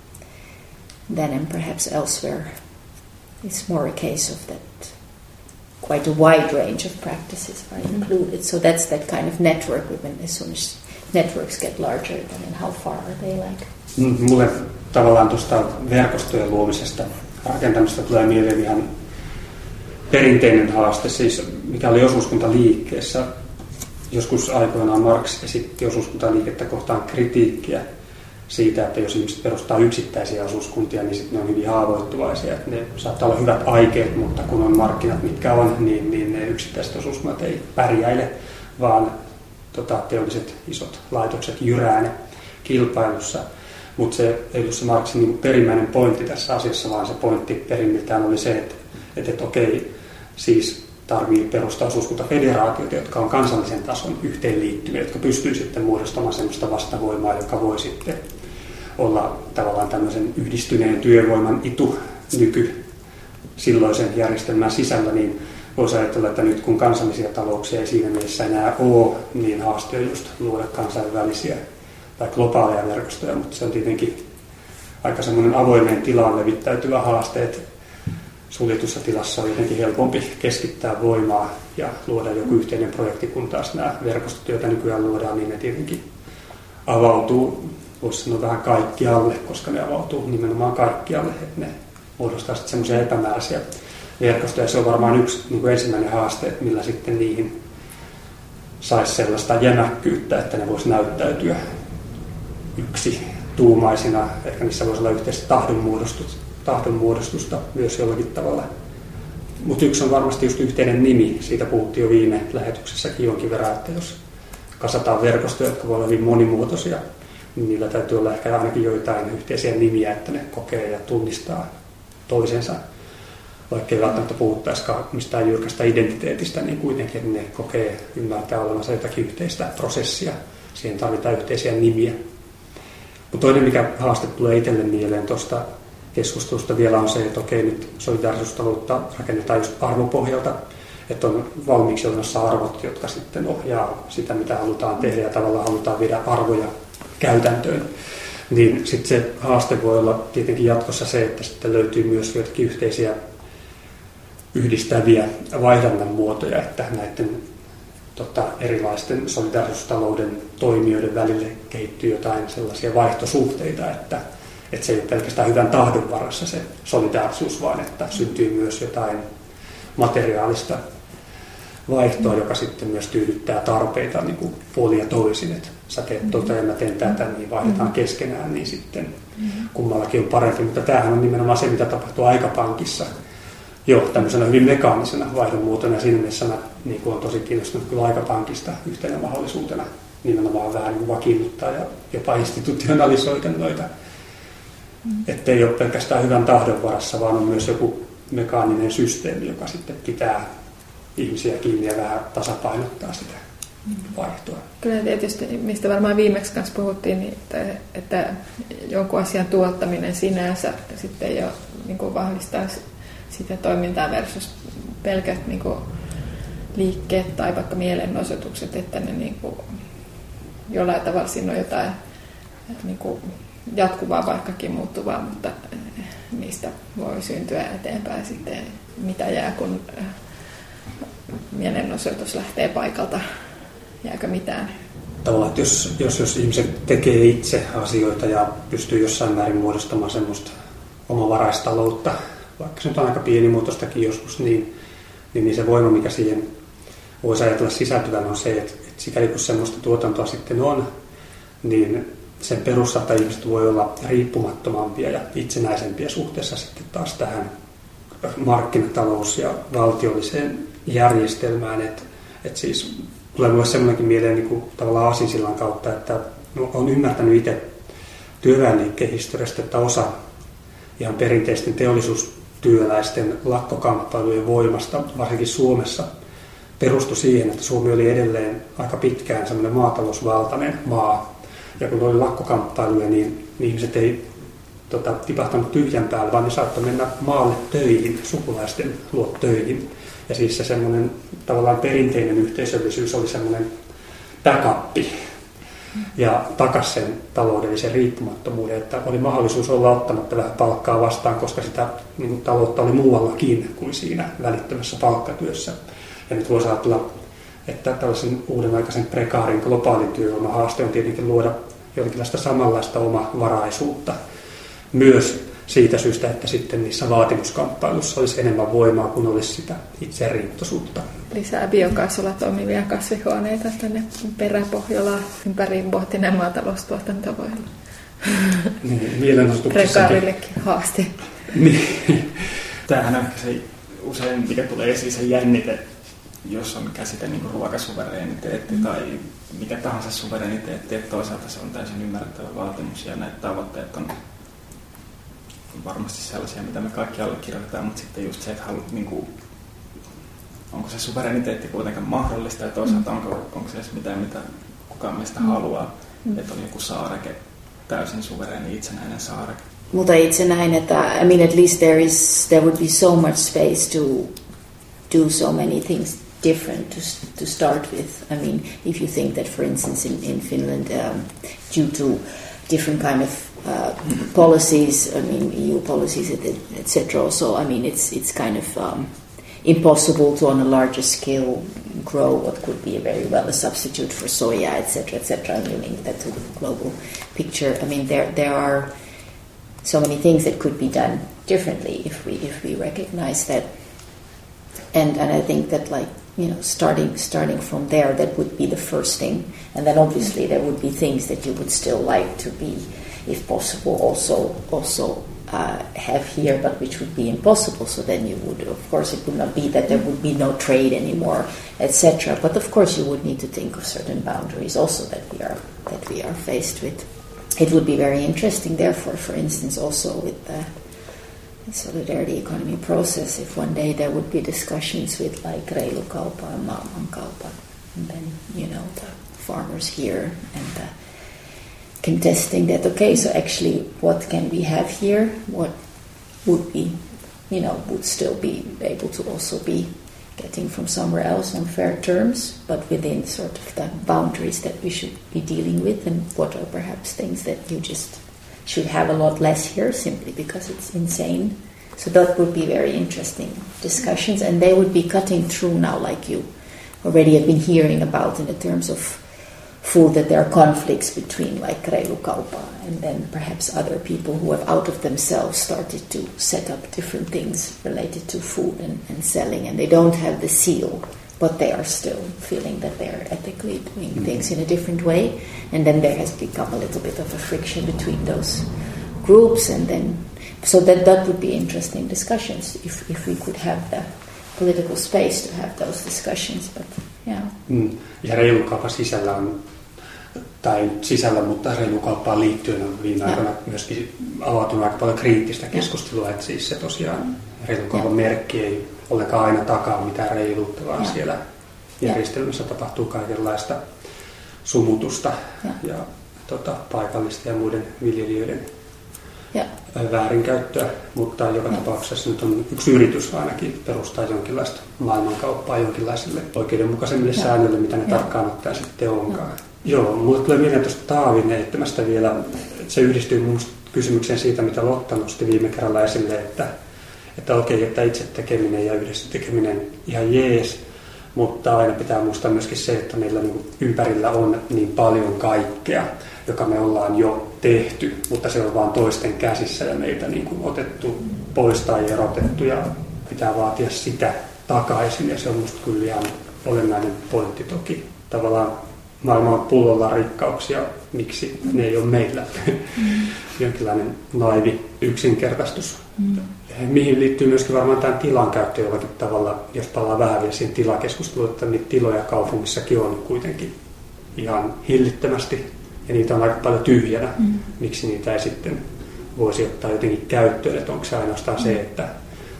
and perhaps elsewhere, it's more a case of that quite a wide range of practices are included. So that's that kind of network. As soon as networks get larger, then how far are they like? Mulle tavallaan tuosta verkostojen luomisesta, rakentamisesta tulee mieleen ihan perinteinen haaste, siis mikä oli osuuskuntaliikkeessä. Joskus aikoinaan Marx esitti osuuskuntaliikettä kohtaan kritiikkiä siitä, että jos ihmiset perustaa yksittäisiä osuuskuntia, niin sitten ne on hyvin haavoittuvaisia. Että ne saattaa olla hyvät aikeet, mutta kun on markkinat mitkä on, niin ne yksittäiset osuuskunnat ei pärjäile, vaan teolliset isot laitokset jyrää ne kilpailussa. Mutta se ei ollut se Marxin niin perimmäinen pointti tässä asiassa, vaan se pointti perimmiltään oli se, että okei, siis tarvii perustaa osuuskuntafederaatioita, jotka on kansallisen tason yhteenliittyviä, jotka pystyy sitten muodostamaan sellaista vastavoimaa, joka voi sitten olla tavallaan tämmöisen yhdistyneen työvoiman nyky silloisen järjestelmän sisällä, niin voisi ajatella, että nyt kun kansallisia talouksia ei siinä mielessä enää ole, niin haaste on just luoda kansainvälisiä tai globaaleja verkostoja, mutta se on tietenkin aika semmoinen avoimeen tilaan levittäytyvä haaste, että suljetussa tilassa on jotenkin helpompi keskittää voimaa ja luoda joku yhteinen projekti, kun taas nämä verkostot, joita nykyään luodaan, niin ne tietenkin avautuu, voisi sanoa vähän kaikkialle, koska ne avautuu nimenomaan kaikkialle, että ne muodostaa sitten semmoisia epämääräisiä verkostoja. Se on varmaan yksi niin kuin ensimmäinen haaste, että millä sitten niihin saisi sellaista jämäkkyyttä, että ne voisi näyttäytyä yksi tuumaisina. Ehkä niissä voisi olla yhteistä tahdonmuodostusta myös jollakin tavalla. Mutta yksi on varmasti just yhteinen nimi. Siitä puhuttiin jo viime lähetyksessäkin jonkin verran, että jos kasataan verkostoja, jotka voi olla hyvin monimuotoisia, niin niillä täytyy olla ehkä ainakin joitain yhteisiä nimiä, että ne kokee ja tunnistaa toisensa. Vaikka ei välttämättä puhuttaisikaan mistään jyrkästä identiteetistä, niin kuitenkin ne kokee, ymmärtää olevansa jotakin yhteistä prosessia. Siihen tarvitaan yhteisiä nimiä. Mutta toinen, mikä haaste tulee itselle mieleen tuosta keskustelusta vielä on se, että okei, nyt solidaarisuustaloutta rakennetaan just arvopohjalta, että on valmiiksi olemassa arvot, jotka sitten ohjaa sitä, mitä halutaan tehdä ja tavallaan halutaan viedä arvoja käytäntöön. Niin sitten se haaste voi olla tietenkin jatkossa se, että sitten löytyy myös joitakin yhteisiä yhdistäviä vaihdannan muotoja, että näiden erilaisten solidaarisuustalouden toimijoiden välille kehittyy jotain sellaisia vaihtosuhteita, että se ei ole pelkästään hyvän tahdon varassa se solidaarisuus, vaan että syntyy myös jotain materiaalista vaihtoa, joka sitten myös tyydyttää tarpeita niin kuin puolin ja toisin. Että sä teet ja mä teen tätä, niin vaihdetaan keskenään, niin sitten kummallakin on parempi. Mutta tämähän on nimenomaan se, mitä tapahtuu aikapankissa jo tämmöisenä hyvin mekaanisena vaihdonmuotona. Ja siinä mielessä mä niin olen tosi kiinnostunut kyllä aikapankista yhtenä mahdollisuutena nimenomaan vähän vakiinnuttaa ja jopa institutionalisoida noita. Että ei ole pelkästään hyvän tahdon varassa, vaan on myös joku mekaaninen systeemi, joka sitten pitää ihmisiä kiinni ja vähän tasapainottaa sitä vaihtoa. Kyllä tietysti, mistä varmaan viimeksi kanssa puhuttiin, niin että jonkun asian tuottaminen sinänsä sitten jo niin vahvistaa sitä toimintaa versus pelkät niin liikkeet tai vaikka mielenosoitukset, että ne niin jollain tavalla siinä on jotain niin jatkuvaa, vaikkakin muuttuvaa, mutta niistä voi syntyä eteenpäin sitten mitä jää, kun mielenosoitus lähtee paikalta, jääkö mitään. Tavallaan, että jos ihmiset tekee itse asioita ja pystyy jossain määrin muodostamaan semmoista omavaraistaloutta, vaikka se nyt on aika pienimuotoistakin joskus, niin se voima, mikä siihen voisi ajatella sisältyvän, on se, että sikäli kun semmoista tuotantoa sitten on, niin sen perusteella ihmiset voi olla riippumattomampia ja itsenäisempiä suhteessa sitten taas tähän markkinatalous- ja valtiolliseen järjestelmään. Että siis tulee myös semmoinenkin mieleen niin kuin tavallaan aasinsillan kautta, että olen ymmärtänyt itse työväenliikkeen historiasta, että osa ihan perinteisten työläisten lakkokamppailujen voimasta, varsinkin Suomessa, perustui siihen, että Suomi oli edelleen aika pitkään semmoinen maatalousvaltainen maa. Ja kun oli lakkokamppailuja, niin ihmiset ei tipahtanut tyhjän päälle, vaan ne saattoi mennä maalle töihin, sukulaisten luo töihin. Ja siis se semmoinen tavallaan perinteinen yhteisöllisyys oli semmoinen backuppi ja takasi sen taloudellisen riippumattomuuden, että oli mahdollisuus olla ottamatta vähän palkkaa vastaan, koska sitä niin taloutta oli muuallakin kuin siinä välittömässä palkkatyössä. Ja nyt voisi ajatella, että tällaisen uudenaikaisen prekaarin globaalin työvoiman haaste on tietenkin luoda jonkinlaista samanlaista omavaraisuutta. Myös siitä syystä, että sitten niissä vaatimuskamppailussa olisi enemmän voimaa, kuin olisi sitä itseriittoisuutta. Lisää biokaasulla toimivia kasvihuoneita tänne peräpohjolaan ympäriin Bohtinen maataloustuotanto voi olla. Niin, mielenosoituksessakin. Prekaarillekin haaste. Niin. Tämähän on se usein, mikä tulee esiin se jännite, jos on käsite niin kuin ruokasuvereniteetti tai mikä tahansa suvereniteetti, että toisaalta se on täysin ymmärrettävä vaatimus ja näitä tavoitteet on varmasti sellaisia, mitä me kaikki allekirjoitetaan, mutta sitten just se, että niin kuin, onko se suvereniteetti kuitenkaan mahdollista ja toisaalta onko se edes mitään, mitä kukaan meistä haluaa, että on joku saareke, täysin suvereeni itsenäinen saareke. Mutta itse näin, että I mean at least there would be so much space to do so many things different to start with. I mean, if you think that, for instance, in Finland, due to different kind of policies, I mean EU policies, etc. So I mean it's kind of impossible to on a larger scale grow what could be a very well a substitute for soya, etc., etc. And you link that to the global picture. I mean there are so many things that could be done differently if we recognize that. And I think that, like, you know, starting from there, that would be the first thing. And then obviously there would be things that you would still like to be, if possible, also have here, but which would be impossible. So then you would, of course, it would not be that there would be no trade anymore, etc. But of course you would need to think of certain boundaries also that we are faced with. It would be very interesting, therefore, for instance, also with the solidarity economy process, if one day there would be discussions with like reilu kauppa and maailmankauppa, and then, you know, the farmers here and contesting that, okay, so actually what can we have here, what would be, you know, would still be able to also be getting from somewhere else on fair terms, but within sort of the boundaries that we should be dealing with, and what are perhaps things that you just should have a lot less here simply because it's insane. So that would be very interesting discussions, and they would be cutting through now, like you already have been hearing about in the terms of food, that there are conflicts between like reilu kauppa and then perhaps other people who have out of themselves started to set up different things related to food and selling, and they don't have the seal, but they are still feeling that they're ethically doing things in a different way. And then there has become a little bit of a friction between those groups, and then so that would be interesting discussions if we could have the political space to have those discussions. But yeah. Ja reilukaupan sisällä on, tai sisällä, mutta reilukauppaan liittyen on viime aikoina myöskin avautunut aika paljon kriittistä keskustelua, että siis se tosiaan reilukaupan merkki ei ollenkaan aina takaa mitään reiluutta, vaan siellä järjestelmässä tapahtuu kaikenlaista sumutusta ja paikallista ja muiden viljelijöiden väärinkäyttöä, mutta joka tapauksessa nyt on yksi yritys ainakin perustaa jonkinlaista maailmankauppaa jonkinlaisille oikeudenmukaisemmille säännöille, mitä ne tarkkaan ottaen sitten onkaan. Joo, mulle tulee mieleen tuosta Taavin heittämästä vielä, että se yhdistyy mun kysymykseen siitä, mitä Lotta nosti viime kerralla esille, että okei, että itse tekeminen ja yhdessä tekeminen ihan jees, mutta aina pitää muistaa myöskin se, että meillä niin ympärillä on niin paljon kaikkea, joka me ollaan jo tehty, mutta se on vaan toisten käsissä ja meitä niin kuin otettu pois tai erotettu ja pitää vaatia sitä takaisin, ja se on musta kyllä ihan olennainen pointti toki. Tavallaan maailma on pullolla rikkauksia, miksi ne ei ole meillä. Jonkinlainen naivi yksinkertaistus. Mihin liittyy myöskin varmaan tämän tilan käyttö jollakin tavalla, jos palaan vähän vielä siihen tilakeskusteluun, että niitä tiloja kaupungissakin on kuitenkin ihan hillittömästi, ja niitä on aika paljon tyhjänä. Miksi niitä ei sitten voisi ottaa jotenkin käyttöön, että onko se ainoastaan se, että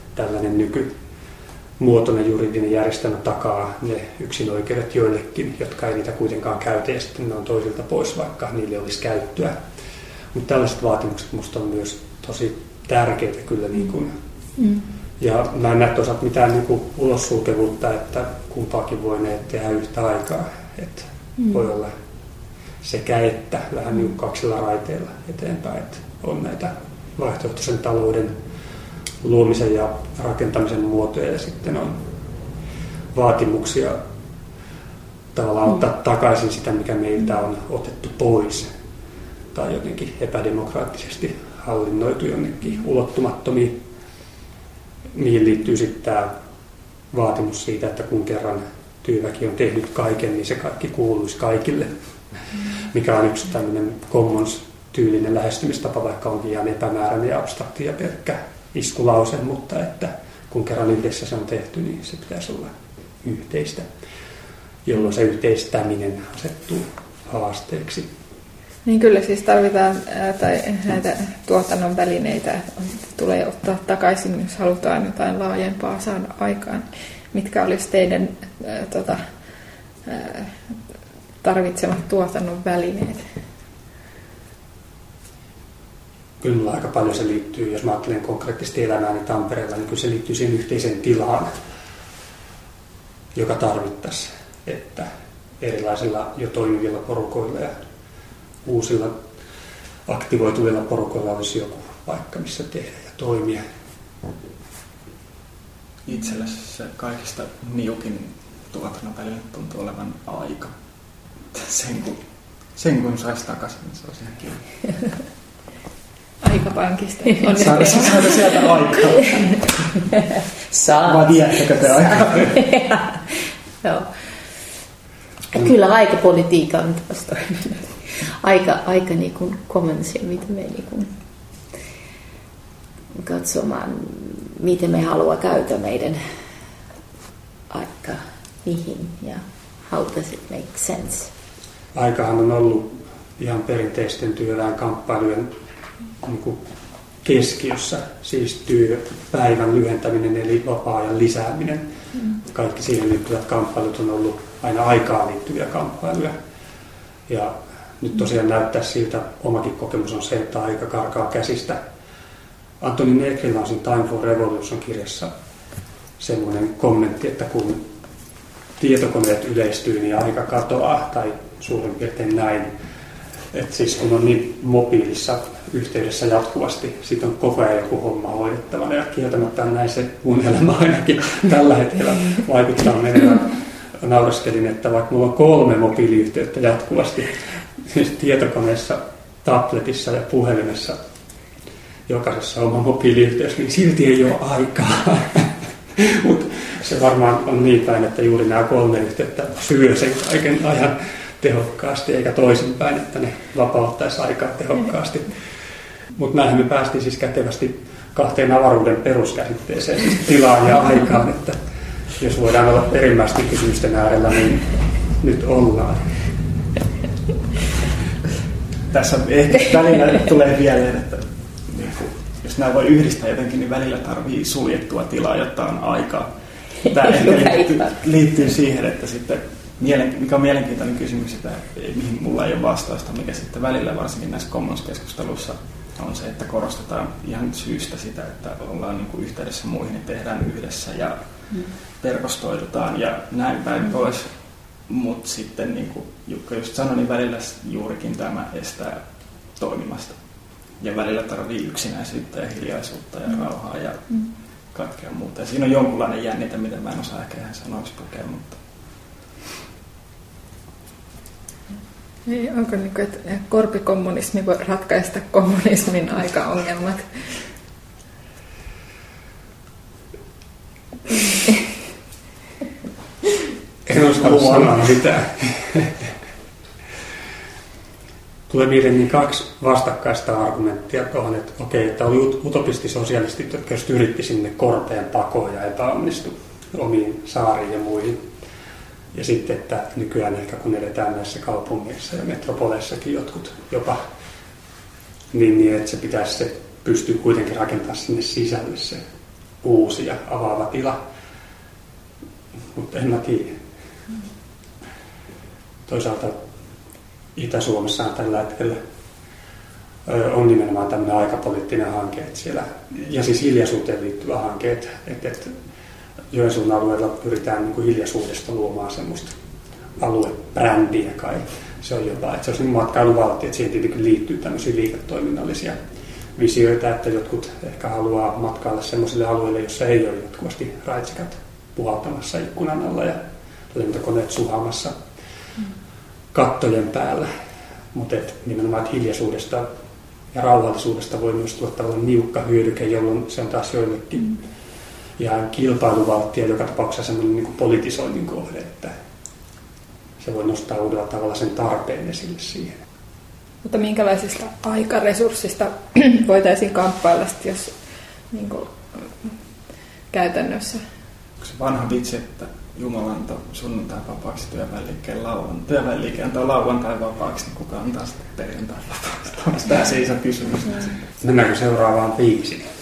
tällainen nykymuotoinen juridinen järjestelmä takaa ne yksinoikeudet joillekin, jotka ei niitä kuitenkaan käytä, ja sitten ne on toisilta pois, vaikka niille olisi käyttöä. Mutta tällaiset vaatimukset minusta on myös tosi tärkeitä kyllä. Ja mä en näe toisaalta mitään ulossulkevuutta, että kumpaakin voi ne tehdä yhtä aikaa. Että voi olla sekä että vähän niukkauksilla raiteilla eteenpäin. Että on näitä vaihtoehtoisen talouden luomisen ja rakentamisen muotoja ja sitten on vaatimuksia tavallaan ottaa takaisin sitä, mikä meiltä on otettu pois tai jotenkin epädemokraattisesti hallinnoitu jonnekin ulottumattomiin. Mihin liittyy sitten tämä vaatimus siitä, että kun kerran työväki on tehnyt kaiken, niin se kaikki kuuluisi kaikille, mikä on yksi tämmöinen commons-tyylinen lähestymistapa, vaikka onkin ihan epämääräinen ja abstrakti ja pelkkä iskulause, mutta että kun kerran yhdessä se on tehty, niin se pitäisi olla yhteistä, jolloin se yhteistäminen asettuu haasteeksi. Niin kyllä siis tarvitaan näitä tuotannon välineitä, tulee ottaa takaisin, jos halutaan jotain laajempaa saada aikaan. Mitkä olisi teidän tarvitsemat tuotannon välineet? Kyllä aika paljon se liittyy, jos mä ajattelen konkreettisesti elämääni Tampereella, niin kyllä se liittyy siihen yhteiseen tilaan, joka tarvittaisiin, että erilaisilla jo toimivilla porukoilla ja uusilla aktivoituvilla porukoilla olisi joku paikka, missä tehdä ja toimia. Itselle se kaikista niukin tuotannon väline tuntuu olevan aika. Sen kun saisi takaisin, niin se olisi ihan kiva. Aikapankista. Saada sieltä aikaa. Saa. Vai viettäkö te aikaa? Joo. Kyllä aikapolitiikka on tuosta aika niin kuin commonsia, miten me niin kuin katsomaan, miten me haluaa käyttää meidän aika mihin ja how does it make sense. Aikahan on ollut ihan perinteisten työväen kamppailujen niin keskiössä, siis työpäivän lyhentäminen eli vapaa-ajan lisääminen. Kaikki siihen liittyvät kamppailut on ollut aina aikaan liittyviä kamppailuja. Ja nyt tosiaan näyttää siltä, omakin kokemus on se, että aika karkaa käsistä. Antoni Negrillä on siinä Time for Revolution-kirjassa semmoinen kommentti, että kun tietokoneet yleistyy, niin aika katoaa, tai suurin piirtein näin. Että siis kun on niin mobiilissa yhteydessä jatkuvasti, sitten on koko ajan joku homma hoidettavana, ja kieltämättä näin se mun elämä ainakin tällä hetkellä vaikuttaa menevän. Naureskelin, että vaikka mulla on 3 mobiiliyhteyttä jatkuvasti, siis tietokoneessa, tabletissa ja puhelimessa, jokaisessa oma mobiiliyhteys, niin silti ei ole aikaa. Mutta se varmaan on niin päin, että juuri nämä 3 yhteyttä syö sen kaiken ajan tehokkaasti, eikä toisinpäin, että ne vapauttaisi aikaa tehokkaasti. Mutta näinhän me päästiin siis kätevästi 2 avaruuden peruskäsitteeseen, siis tilaan ja aikaan, että jos voidaan olla perimmäisten kysymysten äärellä, niin nyt ollaan. Tässä ehkä välillä tulee mieleen, että jos nämä voi yhdistää jotenkin, niin välillä tarvii suljettua tilaa, jotta on aikaa. Tämä ehkä liittyy siihen, että sitten, mikä on mielenkiintoinen kysymys, että mihin mulla ei ole vastausta, mikä sitten välillä varsinkin näissä commons-keskusteluissa on se, että korostetaan ihan syystä sitä, että ollaan niin kuin yhteydessä muihin ja tehdään yhdessä ja verkostoidutaan ja näin päin pois. Mutta sitten, niin kuin Jukka just sanoi, niin välillä juurikin tämä estää toimimasta. Ja välillä tarvii yksinäisyyttä ja hiljaisuutta ja rauhaa ja kaikkea muuta. Ja siinä on jonkunlainen jännite, mitä mä en osaa ehkä ihan sanoiksi pukea, mutta... Onko niin kuin, että korpikommunismi voi ratkaista kommunismin aikaongelmat? En uskalla sanoa mitään. Tulee mieleen niin 2 vastakkaista argumenttia tuohon, että okei, että oli utopistisosialistit, jotka just yritti sinne korpeen pakoon ja epäonnistu omiin saariin ja muihin. Ja sitten, että nykyään ehkä kun edetään näissä kaupungeissa ja metropoleissakin jotkut jopa, niin että se pitäisi se pystyä kuitenkin rakentamaan sinne sisälle se uusi ja avaava tila. Mutta en mä tiedä. Toisaalta Itä-Suomessa tällä hetkellä on nimenomaan tämmöinen aikapoliittinen hanke, että siellä, ja siis hiljaisuuteen liittyvä hanke, että Joensuun alueella pyritään niin kuin hiljaisuudesta luomaan semmoista aluebrändiä kai. Se on jotain, että se olisi niin matkailuvaltti, että siihen tietenkin liittyy tämmöisiä liiketoiminnallisia visioita, että jotkut ehkä haluaa matkailla semmoisille alueille, jossa ei ole jatkuvasti raitsikat puhaltamassa ikkunan alla ja lentokoneet suhaamassa kattojen päällä. Mutta nimenomaan että hiljaisuudesta ja rauhallisuudesta voi myös tulla tavallaan niukka hyödyke, jolloin se on taas joillekin ihan kilpailuvalttia, joka tapauksessa semmoinen niin kuin politisoinnin kohde, että se voi nostaa uudella tavalla sen tarpeen esille siihen. Mutta minkälaisista aikaresurssista voitaisiin kamppailla, jos niin kuin, käytännössä? Se vanha vitsi, että Jumala antoi sunnuntai vapaaksi työväenliikkeen antaa lauantai vapaaksi, niin kuka antaa sitten perjantai vapaaksi? Onko tämä se iso kysymys? Mennäänkö seuraavaan biisiin?